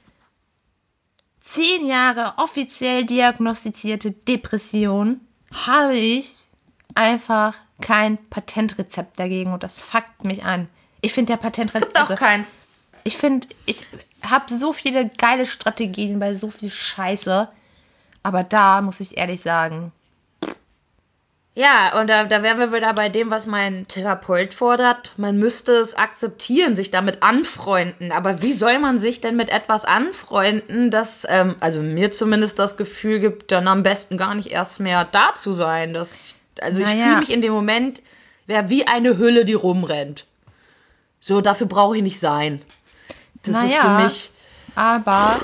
10 Jahre offiziell diagnostizierte Depression habe ich einfach kein Patentrezept dagegen und das fuckt mich an. Ich finde der Patentrezept... Es gibt auch keins. Ich habe so viele geile Strategien bei so viel Scheiße, aber da muss ich ehrlich sagen... Ja, und da wären wir wieder bei dem, was mein Therapeut fordert. Man müsste es akzeptieren, sich damit anfreunden. Aber wie soll man sich denn mit etwas anfreunden, das, also mir zumindest das Gefühl gibt, dann am besten gar nicht erst mehr da zu sein. Ich fühle mich in dem Moment wie eine Hülle, die rumrennt. So, dafür brauche ich nicht sein. Das ist für mich... Aber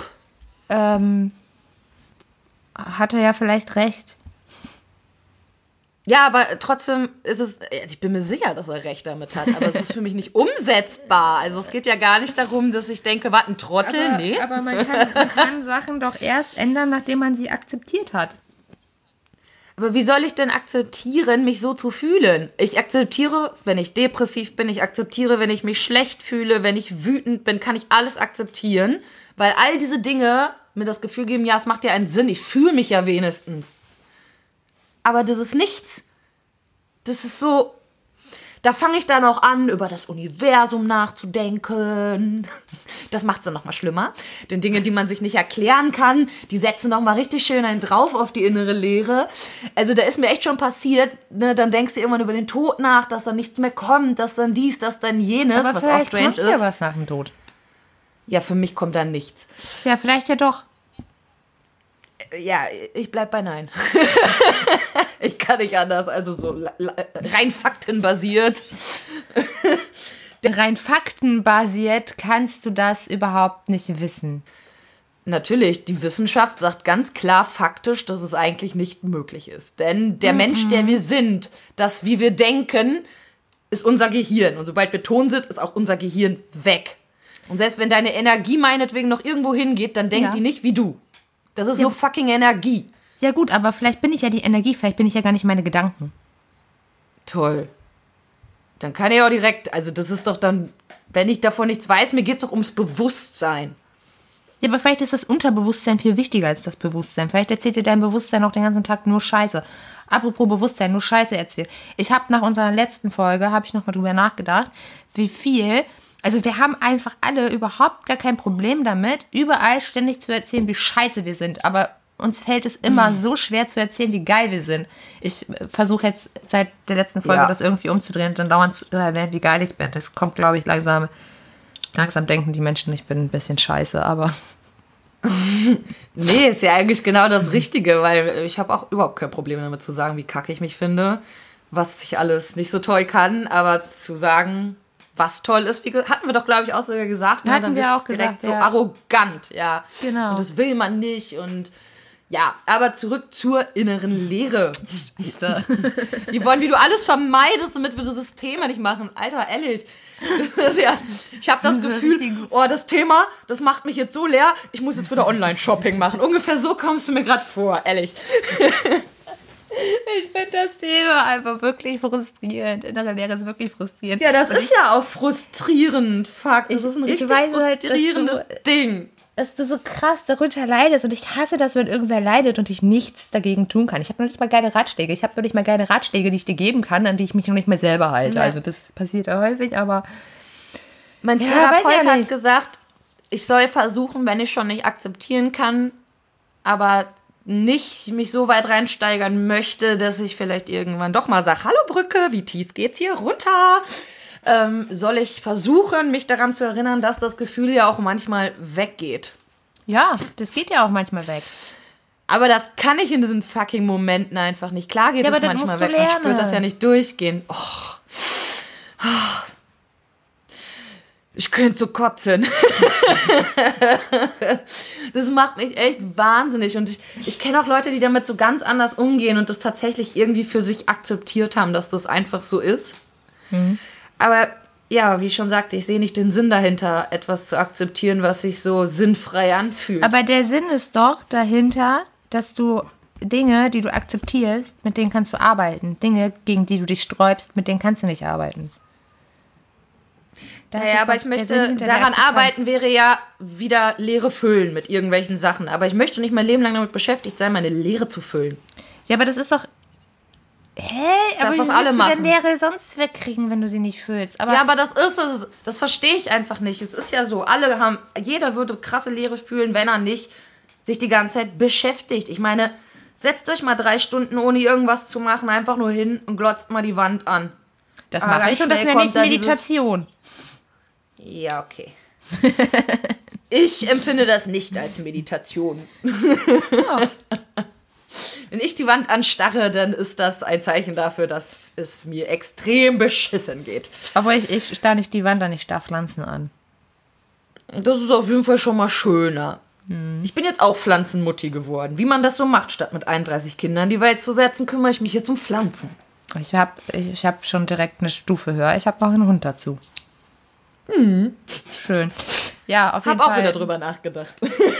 hat er ja vielleicht recht. Ja, aber trotzdem ist es, also ich bin mir sicher, dass er recht damit hat, aber es ist für mich nicht umsetzbar. Also es geht ja gar nicht darum, dass ich denke, was, ein Trottel? Nee. Aber man kann Sachen doch erst ändern, nachdem man sie akzeptiert hat. Aber wie soll ich denn akzeptieren, mich so zu fühlen? Ich akzeptiere, wenn ich depressiv bin, ich akzeptiere, wenn ich mich schlecht fühle, wenn ich wütend bin, kann ich alles akzeptieren, weil all diese Dinge mir das Gefühl geben, ja, es macht ja einen Sinn, ich fühle mich ja wenigstens. Aber das ist nichts. Das ist so, da fange ich dann auch an, über das Universum nachzudenken. Das macht es dann nochmal schlimmer. Denn Dinge, die man sich nicht erklären kann, die setzen nochmal richtig schön einen drauf auf die innere Leere. Also da ist mir echt schon passiert, ne, dann denkst du irgendwann über den Tod nach, dass dann nichts mehr kommt, dass dann dies, dass dann jenes, aber was auch strange ist. Aber vielleicht kommt ja was nach dem Tod. Ja, für mich kommt dann nichts. Ja, vielleicht ja doch. Ja, ich bleib bei Nein. Ich kann nicht anders, also so rein faktenbasiert. Rein faktenbasiert kannst du das überhaupt nicht wissen. Natürlich, die Wissenschaft sagt ganz klar faktisch, dass es eigentlich nicht möglich ist. Denn der Mensch, der wir sind, das, wie wir denken, ist unser Gehirn. Und sobald wir tot sind, ist auch unser Gehirn weg. Und selbst wenn deine Energie meinetwegen noch irgendwo hingeht, dann denkt die nicht wie du. Das ist nur fucking Energie. Ja gut, aber vielleicht bin ich ja die Energie, vielleicht bin ich ja gar nicht meine Gedanken. Toll. Dann kann ich auch direkt, also das ist doch dann, wenn ich davon nichts weiß, mir geht's doch ums Bewusstsein. Ja, aber vielleicht ist das Unterbewusstsein viel wichtiger als das Bewusstsein. Vielleicht erzählt dir dein Bewusstsein auch den ganzen Tag nur Scheiße. Apropos Bewusstsein, nur Scheiße erzählt. Ich habe nach unserer letzten Folge, habe ich nochmal drüber nachgedacht, wie viel... Also wir haben einfach alle überhaupt gar kein Problem damit, überall ständig zu erzählen, wie scheiße wir sind. Aber uns fällt es immer so schwer zu erzählen, wie geil wir sind. Ich versuche jetzt seit der letzten Folge das irgendwie umzudrehen und dann dauernd zu erwähnen, wie geil ich bin. Das kommt, glaube ich, langsam denken die Menschen, ich bin ein bisschen scheiße, aber... Nee, ist ja eigentlich genau das Richtige, weil ich habe auch überhaupt kein Problem damit zu sagen, wie kacke ich mich finde, was ich alles nicht so toll kann, aber zu sagen... Was toll ist, hatten wir doch, glaube ich, auch sogar gesagt. Ne? Hatten wir auch direkt gesagt, so arrogant, ja. Genau. Und das will man nicht und ja, aber zurück zur inneren Leere. Scheiße. Die wollen, wie du alles vermeidest, damit wir dieses Thema nicht machen. Alter, ehrlich. Das ist ja, ich habe das Gefühl, das Thema, das macht mich jetzt so leer, ich muss jetzt wieder Online-Shopping machen. Ungefähr so kommst du mir gerade vor, ehrlich. Ich finde das Thema einfach wirklich frustrierend. Innere Leere ist wirklich frustrierend. Ja, das ist ja auch frustrierend. Fuck, das ist ein richtig frustrierendes Ding. Dass du so krass darunter leidest und ich hasse das, wenn irgendwer leidet und ich nichts dagegen tun kann. Ich habe noch nicht mal geile Ratschläge. Ich habe noch nicht mal geile Ratschläge, die ich dir geben kann, an die ich mich noch nicht mehr selber halte. Ja. Also das passiert ja häufig, aber... Mein Therapeut hat gesagt, ich soll versuchen, wenn ich schon nicht akzeptieren kann, aber... nicht mich so weit reinsteigern möchte, dass ich vielleicht irgendwann doch mal sage, hallo Brücke, wie tief geht's hier runter? Soll ich versuchen, mich daran zu erinnern, dass das Gefühl ja auch manchmal weggeht. Ja, das geht ja auch manchmal weg. Aber das kann ich in diesen fucking Momenten einfach nicht. Klar geht es manchmal weg, man spürt das ja nicht durchgehen. Ich könnte so kotzen. Das macht mich echt wahnsinnig. Und ich kenne auch Leute, die damit so ganz anders umgehen und das tatsächlich irgendwie für sich akzeptiert haben, dass das einfach so ist. Mhm. Aber ja, wie ich schon sagte, ich sehe nicht den Sinn dahinter, etwas zu akzeptieren, was sich so sinnfrei anfühlt. Aber der Sinn ist doch dahinter, dass du Dinge, die du akzeptierst, mit denen kannst du arbeiten. Dinge, gegen die du dich sträubst, mit denen kannst du nicht arbeiten. Ja, aber ich möchte, daran arbeiten wäre ja wieder Leere füllen mit irgendwelchen Sachen. Aber ich möchte nicht mein Leben lang damit beschäftigt sein, meine Leere zu füllen. Ja, aber das ist doch... das, was alle machen. Du denn Leere sonst wegkriegen, wenn du sie nicht füllst? Ja, aber das verstehe ich einfach nicht. Es ist ja so, jeder würde krasse Leere fühlen, wenn er nicht sich die ganze Zeit beschäftigt. Ich meine, setzt euch mal 3 Stunden, ohne irgendwas zu machen, einfach nur hin und glotzt mal die Wand an. Das mache ich und das nenne ich Meditation. Ja, okay. Ich empfinde das nicht als Meditation. Oh. Wenn ich die Wand anstarre, dann ist das ein Zeichen dafür, dass es mir extrem beschissen geht. Aber ich starre nicht die Wand an, ich starre Pflanzen an. Das ist auf jeden Fall schon mal schöner. Ich bin jetzt auch Pflanzenmutti geworden. Wie man das so macht, statt mit 31 Kindern die Welt zu setzen, kümmere ich mich jetzt um Pflanzen. Ich hab schon direkt eine Stufe höher. Ich habe noch einen Hund dazu. Schön. Ja, auf jeden Fall. Hab auch wieder drüber nachgedacht.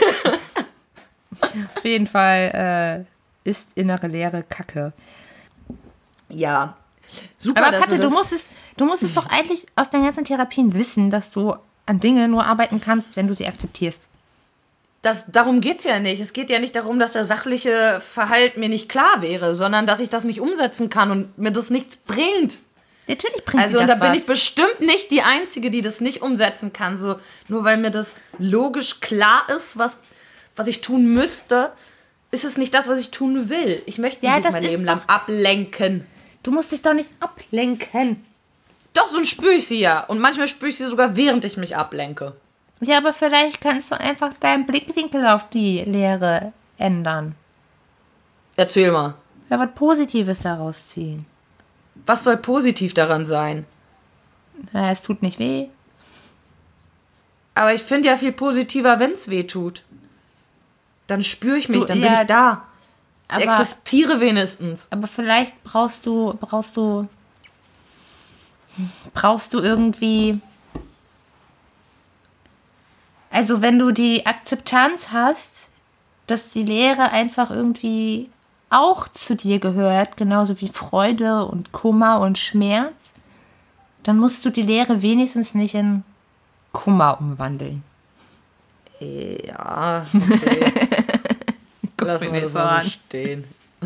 Auf jeden Fall ist innere Leere Kacke. Ja. Super. Aber Patte, du musst es doch eigentlich aus deinen ganzen Therapien wissen, dass du an Dinge nur arbeiten kannst, wenn du sie akzeptierst. Darum geht's ja nicht. Es geht ja nicht darum, dass der sachliche Verhalt mir nicht klar wäre, sondern dass ich das nicht umsetzen kann und mir das nichts bringt. Natürlich bringt Also, dir und das da bin was. ich bestimmt nicht die Einzige, die das nicht umsetzen kann. So, nur weil mir das logisch klar ist, was ich tun müsste, ist es nicht das, was ich tun will. Ich möchte mich nicht mein Leben lang ablenken. Du musst dich doch nicht ablenken. Doch, so spüre ich sie ja. Und manchmal spüre ich sie sogar, während ich mich ablenke. Ja, aber vielleicht kannst du einfach deinen Blickwinkel auf die Lehre ändern. Erzähl mal. Ja, was Positives daraus ziehen. Was soll positiv daran sein? Ja, es tut nicht weh. Aber ich finde ja viel positiver, wenn es weh tut. Dann spüre ich mich, dann bin ich da. Ich existiere wenigstens. Aber vielleicht brauchst du irgendwie... Also wenn du die Akzeptanz hast, dass die Lehre einfach irgendwie auch zu dir gehört, genauso wie Freude und Kummer und Schmerz, dann musst du die Lehre wenigstens nicht in Kummer umwandeln. Ja, okay. Lassen wir das mal so stehen.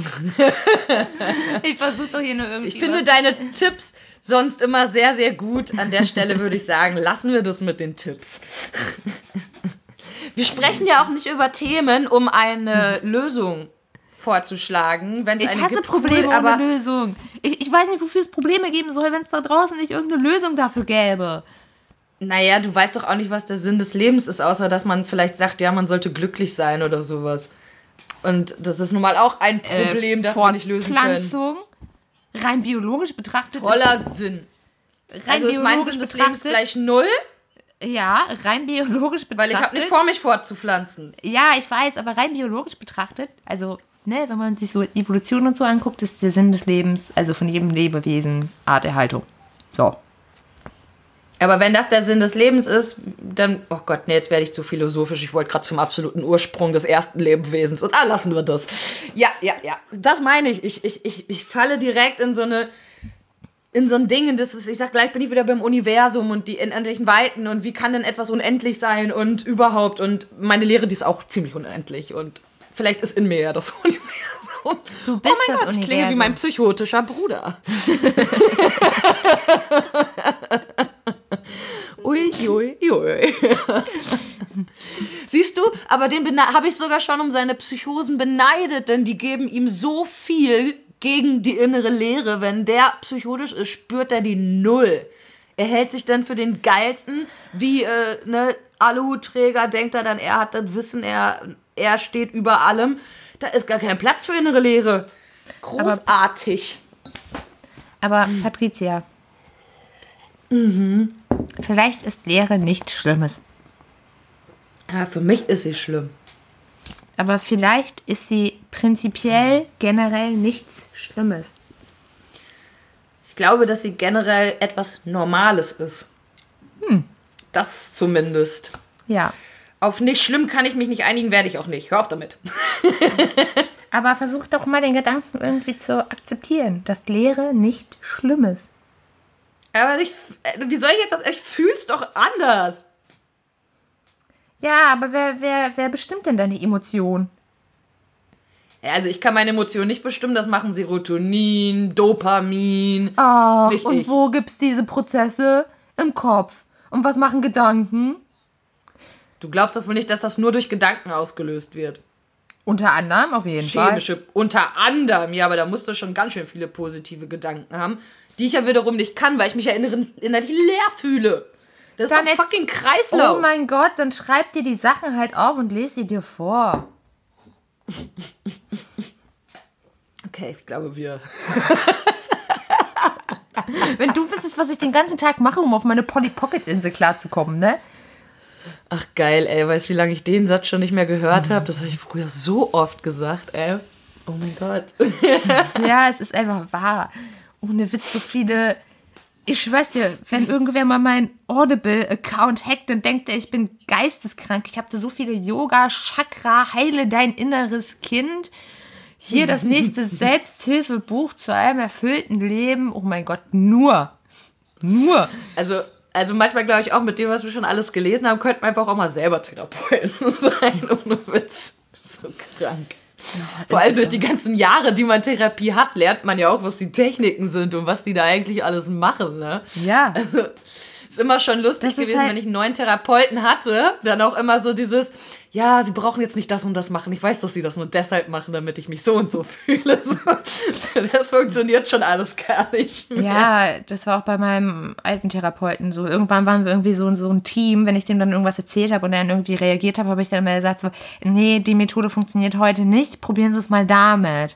Ich versuche doch hier nur irgendwie... Ich finde deine Tipps sonst immer sehr, sehr gut. An der Stelle würde ich sagen, lassen wir das mit den Tipps. Wir sprechen ja auch nicht über Themen, um eine Lösung vorzuschlagen. Wenn es ich hasse Probleme ohne Lösung. Ich weiß nicht, wofür es Probleme geben soll, wenn es da draußen nicht irgendeine Lösung dafür gäbe. Naja, du weißt doch auch nicht, was der Sinn des Lebens ist, außer dass man vielleicht sagt, ja, man sollte glücklich sein oder sowas. Und das ist nun mal auch ein Problem, das wir nicht lösen können. Fortpflanzung, rein biologisch betrachtet. Toller Sinn. Also ist mein Sinn des Lebens gleich 0? Ja, rein biologisch betrachtet. Weil ich habe nicht vor, mich fortzupflanzen. Ja, ich weiß, aber rein biologisch betrachtet, also, ne, wenn man sich so Evolution und so anguckt, ist der Sinn des Lebens, also von jedem Lebewesen, Arterhaltung. So. Aber wenn das der Sinn des Lebens ist, dann, oh Gott, nee, jetzt werde ich zu philosophisch. Ich wollte gerade zum absoluten Ursprung des ersten Lebewesens. Und lassen wir das. Ja. Das meine ich. Ich falle direkt in so ein Ding. Ich sag gleich, bin ich wieder beim Universum und die unendlichen Weiten. Und wie kann denn etwas unendlich sein und überhaupt? Und meine Lehre, die ist auch ziemlich unendlich. Und vielleicht ist in mir ja das Universum. Du bist das Gott, ich klinge wie mein psychotischer Bruder. Ui. Siehst du, aber den habe ich sogar schon um seine Psychosen beneidet, denn die geben ihm so viel gegen die innere Leere. Wenn der psychotisch ist, spürt er die 0. Er hält sich dann für den Geilsten, wie Aluhutträger, denkt er dann, er hat das Wissen, er steht über allem. Da ist gar kein Platz für innere Leere. Großartig. Aber Patricia, vielleicht ist Leere nichts Schlimmes. Ja, für mich ist sie schlimm. Aber vielleicht ist sie prinzipiell generell nichts Schlimmes. Ich glaube, dass sie generell etwas Normales ist. Das zumindest. Ja. Auf nicht schlimm kann ich mich nicht einigen, werde ich auch nicht. Hör auf damit. Aber versuch doch mal den Gedanken irgendwie zu akzeptieren, dass Leere nicht schlimm ist. Aber wie soll ich etwas... Ich fühl's doch anders. Ja, aber wer bestimmt denn deine Emotion? Ja, also ich kann meine Emotionen nicht bestimmen. Das machen Serotonin, Dopamin. Ach, nicht und ich. wo gibt's diese Prozesse? Im Kopf. Und was machen Gedanken? Du glaubst doch wohl nicht, dass das nur durch Gedanken ausgelöst wird. Unter anderem, auf jeden Fall. Chemische, unter anderem, ja, aber da musst du schon ganz schön viele positive Gedanken haben, die ich ja wiederum nicht kann, weil ich mich ja innerlich leer fühle. Das ist doch ein fucking Kreislauf. Oh mein Gott, dann schreib dir die Sachen halt auf und lese sie dir vor. Okay, ich glaube, Wenn du wüsstest, was ich den ganzen Tag mache, um auf meine Polly-Pocket-Insel klarzukommen, ne? Ach geil, ey, weißt du, wie lange ich den Satz schon nicht mehr gehört habe? Das habe ich früher so oft gesagt, ey. Oh mein Gott. Ja, es ist einfach wahr. Ohne Witz, so viele... Ich schwör's dir, wenn irgendwer mal meinen Audible-Account hackt, dann denkt er, ich bin geisteskrank. Ich habe da so viele Yoga, Chakra, heile dein inneres Kind. Hier das nächste Selbsthilfebuch zu einem erfüllten Leben. Oh mein Gott, nur. Also manchmal glaube ich auch, mit dem, was wir schon alles gelesen haben, könnten wir einfach auch mal selber Therapeuten sein. Ohne Witz. So krank. Vor allem durch die ganzen Jahre, die man Therapie hat, lernt man ja auch, was die Techniken sind und was die da eigentlich alles machen, ne? Ja. Also, ist immer schon lustig gewesen, wenn ich einen neuen Therapeuten hatte, dann auch immer so dieses, ja, sie brauchen jetzt nicht das und das machen. Ich weiß, dass sie das nur deshalb machen, damit ich mich so und so fühle. So, das funktioniert schon alles gar nicht mehr. Ja, das war auch bei meinem alten Therapeuten so. Irgendwann waren wir irgendwie so ein Team, wenn ich dem dann irgendwas erzählt habe und er dann irgendwie reagiert habe, habe ich dann immer gesagt so, nee, die Methode funktioniert heute nicht, probieren Sie es mal damit.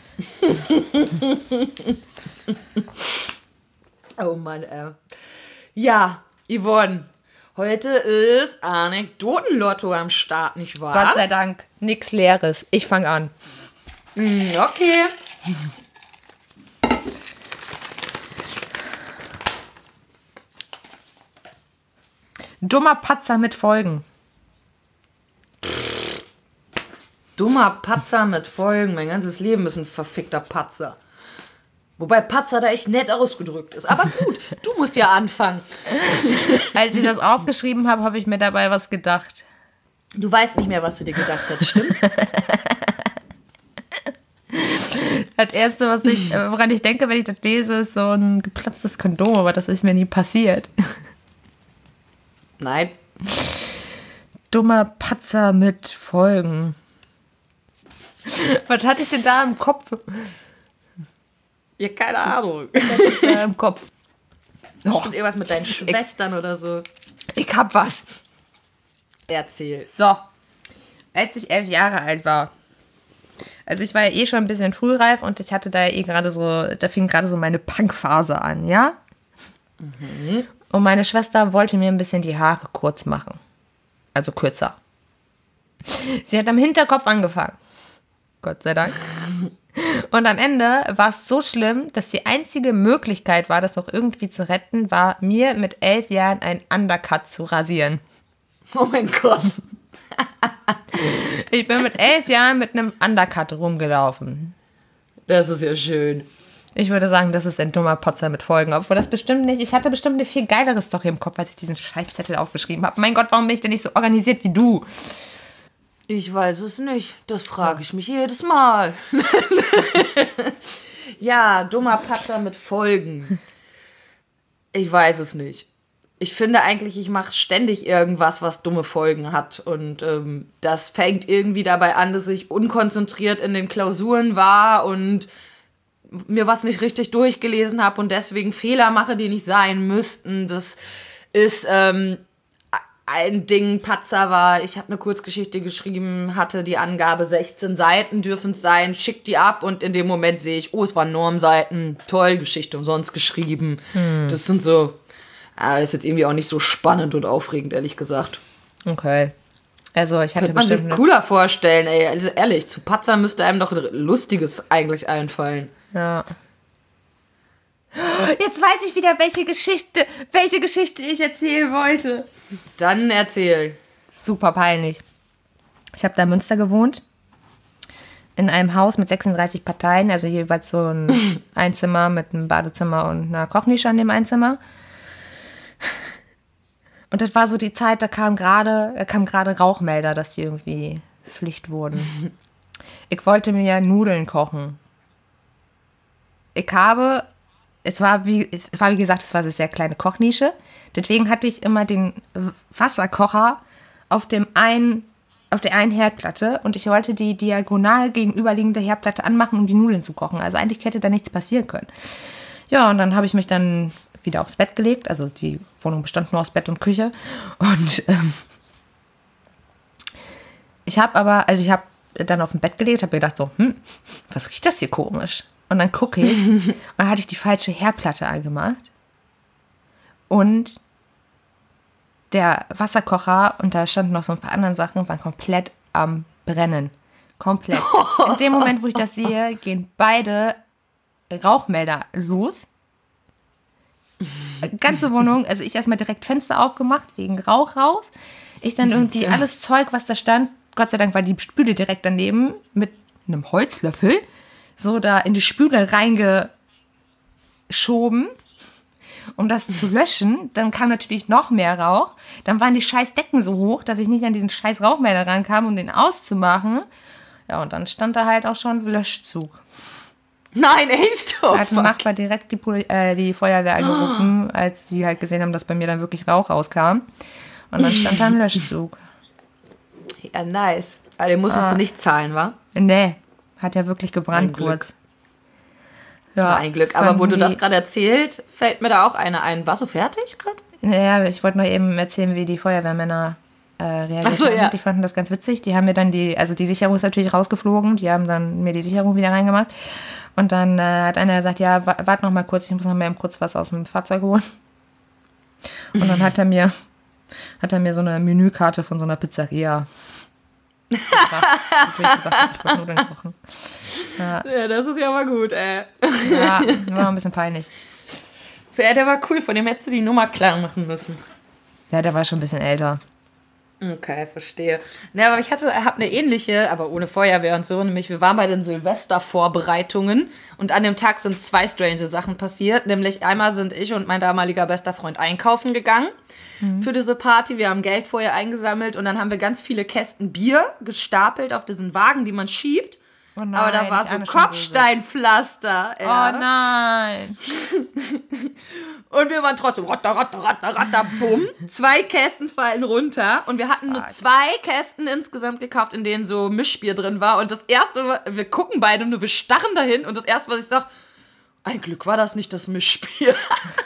Oh Mann, Ja, Yvonne, heute ist Anekdotenlotto am Start, nicht wahr? Gott sei Dank, nix Leeres. Ich fange an. Okay. Dummer Patzer mit Folgen. Dummer Patzer mit Folgen. Mein ganzes Leben ist ein verfickter Patzer. Wobei Patzer da echt nett ausgedrückt ist. Aber gut, du musst ja anfangen. Als ich das aufgeschrieben habe, habe ich mir dabei was gedacht. Du weißt nicht mehr, was du dir gedacht hast, stimmt? Das Erste, woran ich denke, wenn ich das lese, ist so ein geplatztes Kondom, aber das ist mir nie passiert. Nein. Dummer Patzer mit Folgen. Was hatte ich denn da im Kopf? Ja, keine Ahnung. Im Kopf. Bestimmt irgendwas mit deinen Schwestern oder so. Ich hab was. Erzähl. So. Als ich 11 Jahre alt war. Also ich war ja eh schon ein bisschen frühreif und ich hatte da da fing gerade so meine Punkphase an, ja? Mhm. Und meine Schwester wollte mir ein bisschen die Haare kurz machen. Also kürzer. Sie hat am Hinterkopf angefangen. Gott sei Dank. Und am Ende war es so schlimm, dass die einzige Möglichkeit war, das noch irgendwie zu retten, war, mir mit 11 Jahren einen Undercut zu rasieren. Oh mein Gott. Ich bin mit 11 Jahren mit einem Undercut rumgelaufen. Das ist ja schön. Ich würde sagen, das ist ein dummer Potzer mit Folgen. Obwohl das bestimmt nicht... Ich hatte bestimmt eine viel geilere Story im Kopf, als ich diesen Scheißzettel aufgeschrieben habe. Mein Gott, warum bin ich denn nicht so organisiert wie du? Ich weiß es nicht. Das frage ich mich jedes Mal. Ja, dummer Patzer mit Folgen. Ich weiß es nicht. Ich finde eigentlich, ich mache ständig irgendwas, was dumme Folgen hat. Und das fängt irgendwie dabei an, dass ich unkonzentriert in den Klausuren war und mir was nicht richtig durchgelesen habe und deswegen Fehler mache, die nicht sein müssten. Das ist ein Ding. Patzer war, ich habe eine Kurzgeschichte geschrieben, hatte die Angabe 16 Seiten dürfen es sein, schick die ab und in dem Moment sehe ich, oh, es waren Normseiten, toll, Geschichte umsonst geschrieben. Das sind so, ist jetzt irgendwie auch nicht so spannend und aufregend, ehrlich gesagt. Okay. Also ich hatte Könnte man sich cooler vorstellen, ey. Also ehrlich, zu Patzer müsste einem doch Lustiges eigentlich einfallen. Ja. Jetzt weiß ich wieder, welche Geschichte ich erzählen wollte. Dann erzähl. Super peinlich. Ich habe da in Münster gewohnt. In einem Haus mit 36 Parteien, also jeweils so ein Einzimmer mit einem Badezimmer und einer Kochnische an dem Einzimmer. Und das war so die Zeit, da kam gerade Rauchmelder, dass die irgendwie Pflicht wurden. Ich wollte mir Nudeln kochen. Es war wie gesagt, es war eine sehr kleine Kochnische. Deswegen hatte ich immer den Wasserkocher auf auf der einen Herdplatte und ich wollte die diagonal gegenüberliegende Herdplatte anmachen, um die Nudeln zu kochen. Also eigentlich hätte da nichts passieren können. Ja, und dann habe ich mich dann wieder aufs Bett gelegt. Also die Wohnung bestand nur aus Bett und Küche. Und ich habe dann auf dem Bett gelegt, habe mir gedacht so, was riecht das hier komisch? Und dann gucke ich und dann hatte ich die falsche Herdplatte angemacht. Und der Wasserkocher, und da standen noch so ein paar andere Sachen, waren komplett am Brennen. Komplett. In dem Moment, wo ich das sehe, gehen beide Rauchmelder los. Ganze Wohnung, also ich erstmal direkt Fenster aufgemacht, wegen Rauch raus. Ich dann irgendwie alles Zeug, was da stand, Gott sei Dank war die Spüle direkt daneben, mit einem Holzlöffel, so da in die Spüle reingeschoben, um das zu löschen. Dann kam natürlich noch mehr Rauch. Dann waren die scheiß Decken so hoch, dass ich nicht an diesen scheiß Rauchmelder rankam, um den auszumachen. Ja, und dann stand da halt auch schon Löschzug. Nein, echt? Da hat der Nachbar direkt die Feuerwehr angerufen, als die halt gesehen haben, dass bei mir dann wirklich Rauch rauskam. Und dann stand da ein Löschzug. Ja, nice. Aber den musstest du nicht zahlen, wa? Nee, hat ja wirklich gebrannt kurz. Ja, ein Glück. Aber wo du das gerade erzählt, fällt mir da auch eine ein. Warst du fertig gerade? Naja, ich wollte nur eben erzählen, wie die Feuerwehrmänner reagiert haben. Ja. Die fanden das ganz witzig. Die haben mir dann die Sicherung ist natürlich rausgeflogen. Die haben dann mir die Sicherung wieder reingemacht. Und dann hat einer gesagt, ja, warte noch mal kurz, ich muss noch mal kurz was aus dem Fahrzeug holen. Und dann hat er mir so eine Menükarte von so einer Pizzeria gebracht. Ich wollte Nudeln kochen. Ja, das ist ja mal gut, ey. Ja, war ein bisschen peinlich. Ja, der war cool, von dem hättest du die Nummer klar machen müssen. Ja, der war schon ein bisschen älter. Okay, verstehe. Ne, aber ich habe eine ähnliche, aber ohne Feuerwehr und so. Nämlich, wir waren bei den Silvestervorbereitungen und an dem Tag sind 2 strange Sachen passiert. Nämlich einmal sind ich und mein damaliger bester Freund einkaufen gegangen für diese Party. Wir haben Geld vorher eingesammelt und dann haben wir ganz viele Kästen Bier gestapelt auf diesen Wagen, die man schiebt. Oh nein, aber da war so Kopfsteinpflaster. Ja. Oh nein. Und wir waren trotzdem ratter, bumm. 2 Kästen fallen runter. Und wir hatten nur 2 Kästen insgesamt gekauft, in denen so Mischbier drin war. Und das erste, wir gucken beide und wir starren dahin. Und das erste, was ich sag, ein Glück war das nicht das Mischbier.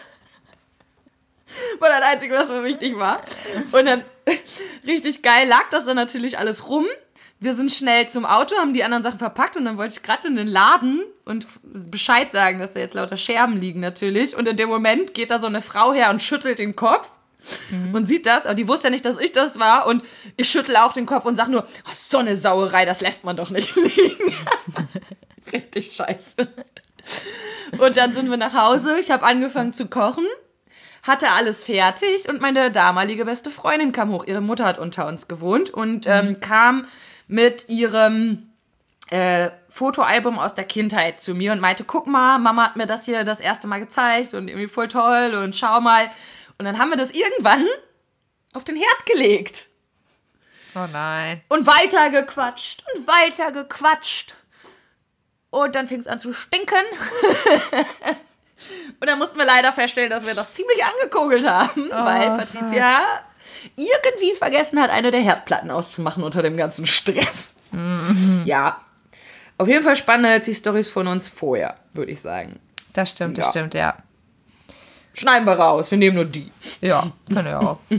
War das Einzige, was mir wichtig war. Und dann, richtig geil, lag das dann natürlich alles rum. Wir sind schnell zum Auto, haben die anderen Sachen verpackt und dann wollte ich gerade in den Laden und Bescheid sagen, dass da jetzt lauter Scherben liegen natürlich. Und in dem Moment geht da so eine Frau her und schüttelt den Kopf und sieht das. Aber die wusste ja nicht, dass ich das war. Und ich schüttle auch den Kopf und sage nur, oh, so eine Sauerei, das lässt man doch nicht liegen. Richtig scheiße. Und dann sind wir nach Hause. Ich habe angefangen zu kochen. Hatte alles fertig und meine damalige beste Freundin kam hoch. Ihre Mutter hat unter uns gewohnt und kam mit ihrem Fotoalbum aus der Kindheit zu mir und meinte, guck mal, Mama hat mir das hier das erste Mal gezeigt und irgendwie voll toll und schau mal. Und dann haben wir das irgendwann auf den Herd gelegt. Oh nein. Und weitergequatscht und weitergequatscht. Und dann fing es an zu stinken. Und dann mussten wir leider feststellen, dass wir das ziemlich angekogelt haben, weil Patricia irgendwie vergessen hat, eine der Herdplatten auszumachen unter dem ganzen Stress. Mhm. Ja, auf jeden Fall spannender als die Storys von uns vorher, würde ich sagen. Das stimmt, ja. Schneiden wir raus, wir nehmen nur die. Ja, das kann ja auch.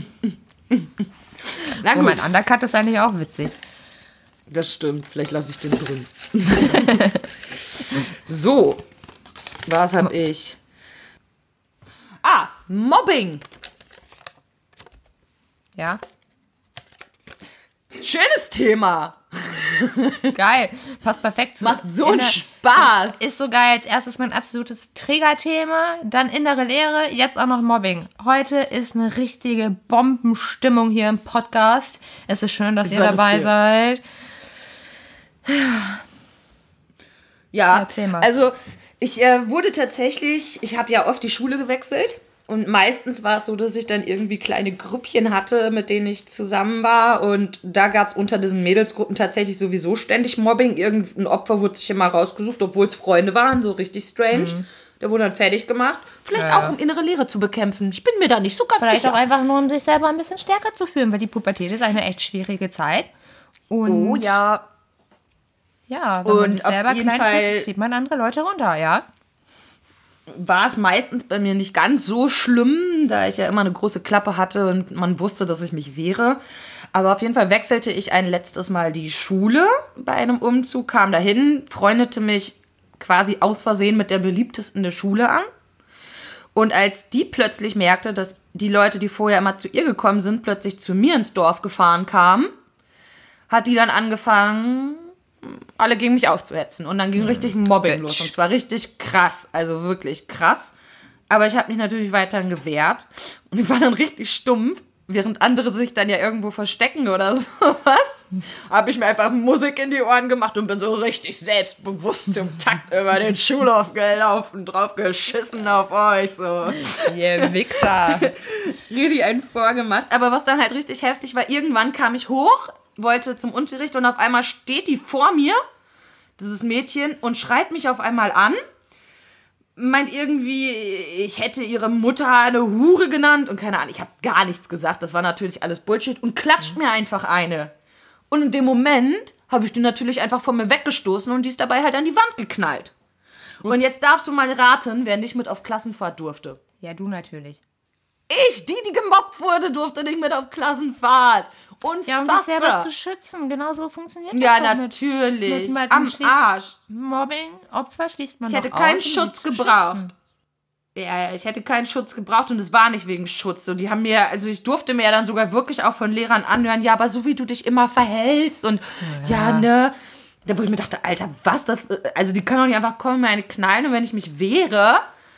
Na gut. Mein Undercut ist eigentlich auch witzig. Das stimmt, vielleicht lasse ich den drin. So, was habe ich? Mobbing. Ja. Schönes Thema. Geil. Passt perfekt zu. Macht so einen Spaß. Ist sogar als erstes mein absolutes Trägerthema, dann innere Lehre, jetzt auch noch Mobbing. Heute ist eine richtige Bombenstimmung hier im Podcast. Es ist schön, dass ihr dabei seid. Ja, erzähl mal. Also ich wurde tatsächlich, ich habe ja oft die Schule gewechselt. Und meistens war es so, dass ich dann irgendwie kleine Grüppchen hatte, mit denen ich zusammen war. Und da gab es unter diesen Mädelsgruppen tatsächlich sowieso ständig Mobbing. Irgendein Opfer wurde sich immer rausgesucht, obwohl es Freunde waren, so richtig strange. Mhm. Der wurde dann fertig gemacht. Vielleicht auch, um innere Leere zu bekämpfen. Ich bin mir da nicht so ganz sicher. Vielleicht auch einfach nur, um sich selber ein bisschen stärker zu fühlen, weil die Pubertät ist eine echt schwierige Zeit. Und Oh ja. ja, wenn man Und sich selber auf jeden klein Fall kriegt, zieht man andere Leute runter, ja. war es meistens bei mir nicht ganz so schlimm, da ich ja immer eine große Klappe hatte und man wusste, dass ich mich wehre. Aber auf jeden Fall wechselte ich ein letztes Mal die Schule bei einem Umzug, kam dahin, freundete mich quasi aus Versehen mit der beliebtesten der Schule an. Und als die plötzlich merkte, dass die Leute, die vorher immer zu ihr gekommen sind, plötzlich zu mir ins Dorf gefahren kamen, hat die dann angefangen, alle gegen mich aufzuhetzen. Und dann ging richtig Mobbing los. Und zwar richtig krass. Also wirklich krass. Aber ich habe mich natürlich weiterhin gewehrt. Und ich war dann richtig stumpf. Während andere sich dann ja irgendwo verstecken oder sowas, habe ich mir einfach Musik in die Ohren gemacht und bin so richtig selbstbewusst zum Takt über den Schulhof gelaufen, drauf geschissen auf euch. So. Ihr Wichser. Richtig einen vorgemacht. Aber was dann halt richtig heftig war, irgendwann kam ich hoch, wollte zum Unterricht und auf einmal steht die vor mir, dieses Mädchen, und schreit mich auf einmal an. Meint irgendwie, ich hätte ihre Mutter eine Hure genannt und keine Ahnung, ich habe gar nichts gesagt, das war natürlich alles Bullshit und klatscht mir einfach eine. Und in dem Moment habe ich die natürlich einfach von mir weggestoßen und die ist dabei halt an die Wand geknallt. Und jetzt darfst du mal raten, wer nicht mit auf Klassenfahrt durfte. Ja, du natürlich. Ich, die gemobbt wurde, durfte nicht mit auf Klassenfahrt. Unfassbar. Ja, um dich selber zu schützen. Genau so funktioniert das. Ja, doch natürlich. mit Am Arsch. Mobbing, Opfer schließt man Ich hätte doch keinen aus, um Schutz die zu gebraucht. schützen. Ja, ich hätte keinen Schutz gebraucht und es war nicht wegen Schutz. So, die haben mir, also ich durfte mir ja dann sogar wirklich auch von Lehrern anhören, ja, aber so wie du dich immer verhältst und ja, ne. Da wo ich mir dachte, Alter, was das, also die können doch nicht einfach kommen, mir eine knallen und wenn ich mich wehre,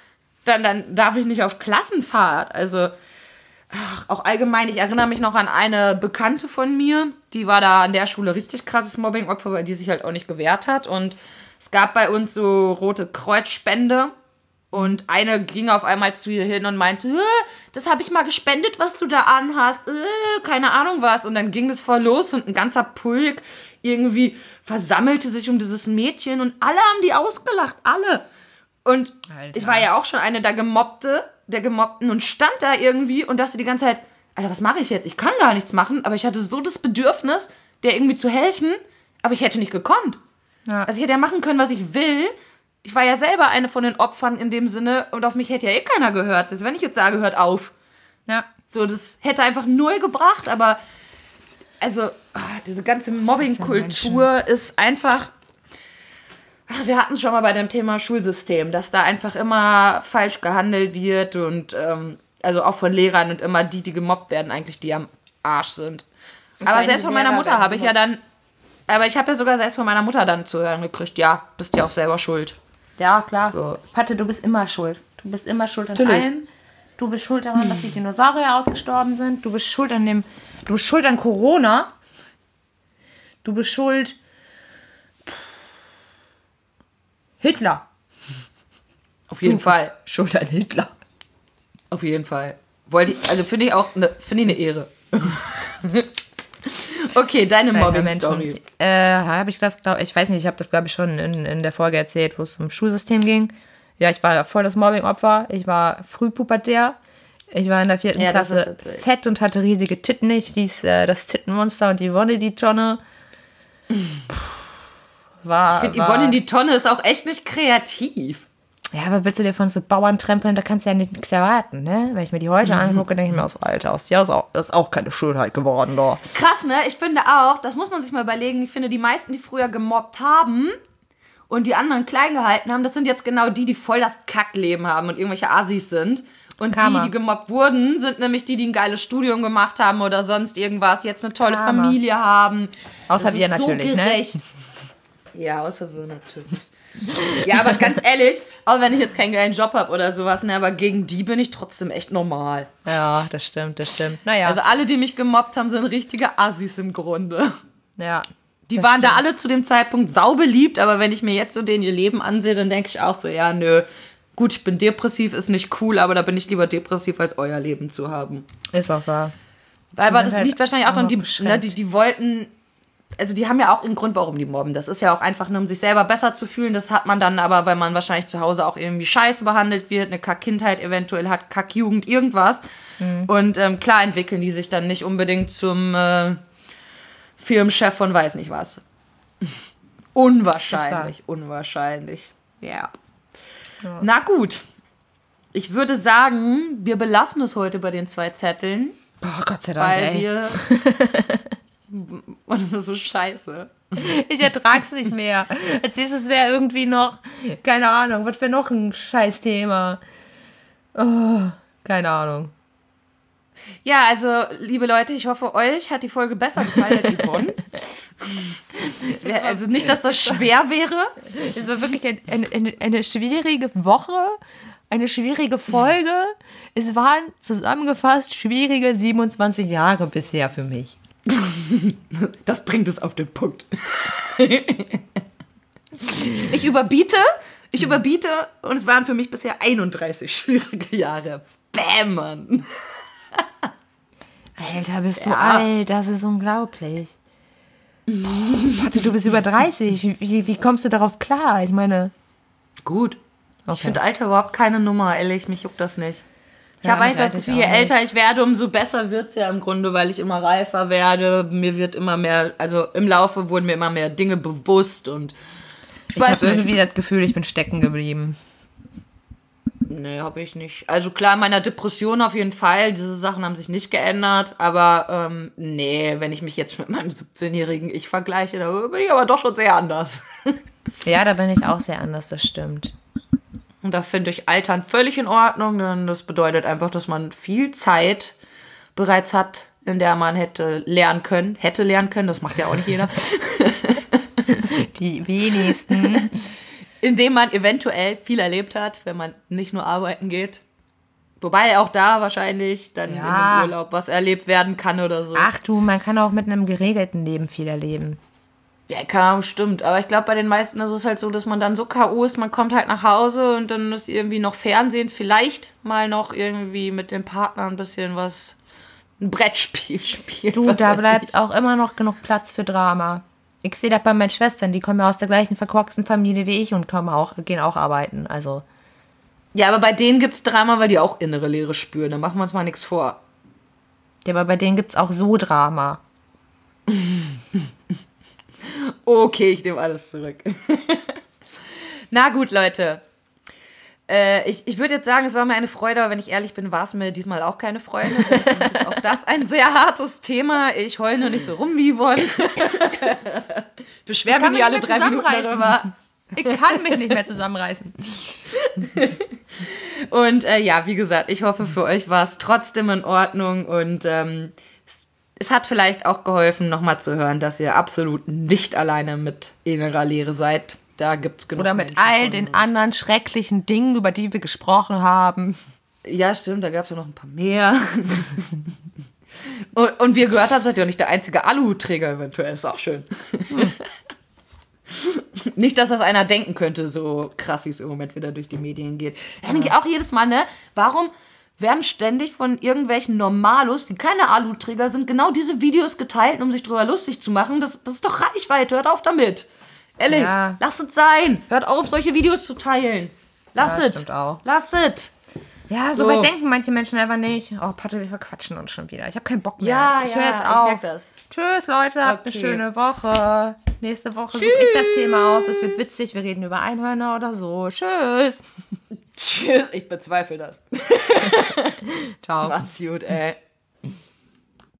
dann darf ich nicht auf Klassenfahrt. Also, ach, auch allgemein, ich erinnere mich noch an eine Bekannte von mir, die war da an der Schule richtig krasses Mobbing-Opfer, weil die sich halt auch nicht gewehrt hat und es gab bei uns so Rote Kreuzspende. Und eine ging auf einmal zu ihr hin und meinte, das habe ich mal gespendet, was du da anhast. Keine Ahnung was. Und dann ging das voll los und ein ganzer Pulk irgendwie versammelte sich um dieses Mädchen und alle haben die ausgelacht, alle. Und Alter. ich war ja auch schon eine der Gemobbten und stand da irgendwie und dachte die ganze Zeit, Alter, was mache ich jetzt? Ich kann gar nichts machen, aber ich hatte so das Bedürfnis, der irgendwie zu helfen, aber ich hätte nicht gekonnt. Ja. Also ich hätte ja machen können, was ich will. Ich war ja selber eine von den Opfern in dem Sinne und auf mich hätte ja eh keiner gehört. Also wenn ich jetzt sage, hört auf. Ja. So, das hätte einfach null gebracht, aber also diese ganze Mobbing-Kultur ist einfach, wir hatten es schon mal bei dem Thema Schulsystem, dass da einfach immer falsch gehandelt wird und also auch von Lehrern und immer die gemobbt werden, eigentlich die am Arsch sind. Aber selbst von meiner Mutter habe ich ja dann, aber ich habe ja sogar selbst von meiner Mutter dann zu hören gekriegt, ja, bist ja auch selber schuld. Ja, klar. So. Patte, du bist immer schuld. Du bist immer schuld an Natürlich. allem. Du bist schuld daran, dass die Dinosaurier ausgestorben sind. Du bist schuld an Corona. Du bist schuld. Hitler. Auf jeden Fall. Schuld an Hitler. Auf jeden Fall. Also finde ich auch eine Ehre. Okay, deine Mobbing-Story. Habe ich das, ich weiß nicht, ich habe das, glaube ich, schon in der Folge erzählt, wo es um Schulsystem ging. Ja, ich war voll das Mobbing-Opfer. Ich war frühpubertär. Ich war in der 4. Klasse fett und hatte riesige Titten. Ich hieß das Tittenmonster und Yvonne die Tonne. Ich finde, Yvonne die Tonne ist auch echt nicht kreativ. Ja, aber willst du dir von so Bauern trempeln, da kannst du ja nichts erwarten, ne? Wenn ich mir die heute angucke, denke ich mir auch so, Alter, aus dir ist auch keine Schönheit geworden, da. Krass, ne? Ich finde auch, das muss man sich mal überlegen, ich finde, die meisten, die früher gemobbt haben und die anderen klein gehalten haben, das sind jetzt genau die voll das Kackleben haben und irgendwelche Assis sind. Und Karma. die gemobbt wurden, sind nämlich die ein geiles Studium gemacht haben oder sonst irgendwas, jetzt eine tolle Karma. Familie haben. Außer Das wir ist natürlich, so ne? gerecht. Ja, außer wir natürlich. Ja, aber ganz ehrlich, auch wenn ich jetzt keinen geilen Job habe oder sowas, ne, aber gegen die bin ich trotzdem echt normal. Ja, das stimmt. Naja. Also alle, die mich gemobbt haben, sind richtige Assis im Grunde. ja. Die waren da alle zu dem Zeitpunkt saubeliebt, aber wenn ich mir jetzt so denen ihr Leben ansehe, dann denke ich auch so, ja, nö, gut, ich bin depressiv, ist nicht cool, aber da bin ich lieber depressiv, als euer Leben zu haben. Ist auch wahr. Aber sind das halt liegt wahrscheinlich auch daran, beschränkt. die wollten, also die haben ja auch einen Grund, warum die mobben. Das ist ja auch einfach nur, um sich selber besser zu fühlen. Das hat man dann aber, weil man wahrscheinlich zu Hause auch irgendwie scheiße behandelt wird, eine Kack-Kindheit eventuell hat, Kack-Jugend, irgendwas. Und klar entwickeln die sich dann nicht unbedingt zum Firmenchef von weiß nicht was. Unwahrscheinlich, unwahrscheinlich. Ja. Na gut. Ich würde sagen, wir belassen es heute bei den 2 Zetteln. Boah, Gott sei Dank, weil wir... Und so scheiße. Ich ertrag's nicht mehr. Als nächstes wäre irgendwie noch, keine Ahnung, was wäre noch ein Scheißthema? Oh, keine Ahnung. Ja, also, liebe Leute, ich hoffe, euch hat die Folge besser gefallen als Yvonne. Also nicht, dass das schwer wäre. Es war wirklich eine schwierige Woche, eine schwierige Folge. Es waren zusammengefasst schwierige 27 Jahre bisher für mich. Das bringt es auf den Punkt. Ich überbiete und es waren für mich bisher 31 schwierige Jahre. Bäm, Mann. Alter, bist du alt, das ist unglaublich. Warte, du bist über 30, wie kommst du darauf klar? Ich meine... Gut. Okay. Ich finde Alter überhaupt keine Nummer, ehrlich, mich juckt das nicht. Ich habe eigentlich das Gefühl, je älter ich werde, umso besser wird es ja im Grunde, weil ich immer reifer werde. Mir wird immer mehr, also im Laufe wurden mir immer mehr Dinge bewusst und ich habe irgendwie das Gefühl, ich bin stecken geblieben. Nee, habe ich nicht. Also klar, in meiner Depression auf jeden Fall, diese Sachen haben sich nicht geändert, aber nee, wenn ich mich jetzt mit meinem 17-jährigen Ich vergleiche, da bin ich aber doch schon sehr anders. Ja, da bin ich auch sehr anders, das stimmt. Und da finde ich Altern völlig in Ordnung, denn das bedeutet einfach, dass man viel Zeit bereits hat, in der man hätte lernen können, das macht ja auch nicht jeder. Die wenigsten. Indem man eventuell viel erlebt hat, wenn man nicht nur arbeiten geht. Wobei auch da wahrscheinlich dann in dem Urlaub was erlebt werden kann oder so. Ach du, man kann auch mit einem geregelten Leben viel erleben. Ja, klar, stimmt. Aber ich glaube, bei den meisten ist es halt so, dass man dann so K.O. ist, man kommt halt nach Hause und dann ist irgendwie noch Fernsehen, vielleicht mal noch irgendwie mit dem Partner ein bisschen was, ein Brettspiel spielt. Du, da bleibt auch immer noch genug Platz für Drama. Ich sehe das bei meinen Schwestern, die kommen ja aus der gleichen verkorksten Familie wie ich und gehen auch arbeiten, also. Ja, aber bei denen gibt's Drama, weil die auch innere Leere spüren, da machen wir uns mal nichts vor. Ja, aber bei denen gibt's auch so Drama. Okay, ich nehme alles zurück. Na gut, Leute. Ich würde jetzt sagen, es war mir eine Freude, aber wenn ich ehrlich bin, war es mir diesmal auch keine Freude. Ist auch das ein sehr hartes Thema. Ich heule nur nicht so rum wie Yvonne. Beschwer mich nicht alle 3 Minuten darüber. Ich kann mich nicht mehr zusammenreißen. Und ja, wie gesagt, ich hoffe, für euch war es trotzdem in Ordnung und es hat vielleicht auch geholfen, nochmal zu hören, dass ihr absolut nicht alleine mit innerer Leere seid. Da gibt's genug oder mit all den anderen schrecklichen Dingen, über die wir gesprochen haben. Ja, stimmt, da gab es ja noch ein paar mehr. und wie ihr gehört habt, seid ihr auch nicht der einzige Aluhutträger eventuell. Ist auch schön. Nicht, dass das einer denken könnte, so krass, wie es im Moment wieder durch die Medien geht. Ja. Auch jedes Mal, ne? Warum werden ständig von irgendwelchen Normalos, die keine Aluträger sind, genau diese Videos geteilt, um sich drüber lustig zu machen? Das ist doch Reichweite, hört auf damit. Ehrlich, lasst es sein. Hört auf, solche Videos zu teilen. Lasst es. Lasst es. Ja, so weit denken manche Menschen einfach nicht. Oh, Patte, wir verquatschen uns schon wieder. Ich habe keinen Bock mehr. Ja, ich höre jetzt auf. Ich merk das. Tschüss, Leute. Habt eine schöne Woche. Nächste Woche suche ich das Thema aus. Es wird witzig. Wir reden über Einhörner oder so. Tschüss. Tschüss. Ich bezweifle das. Ciao. Macht's gut, ey.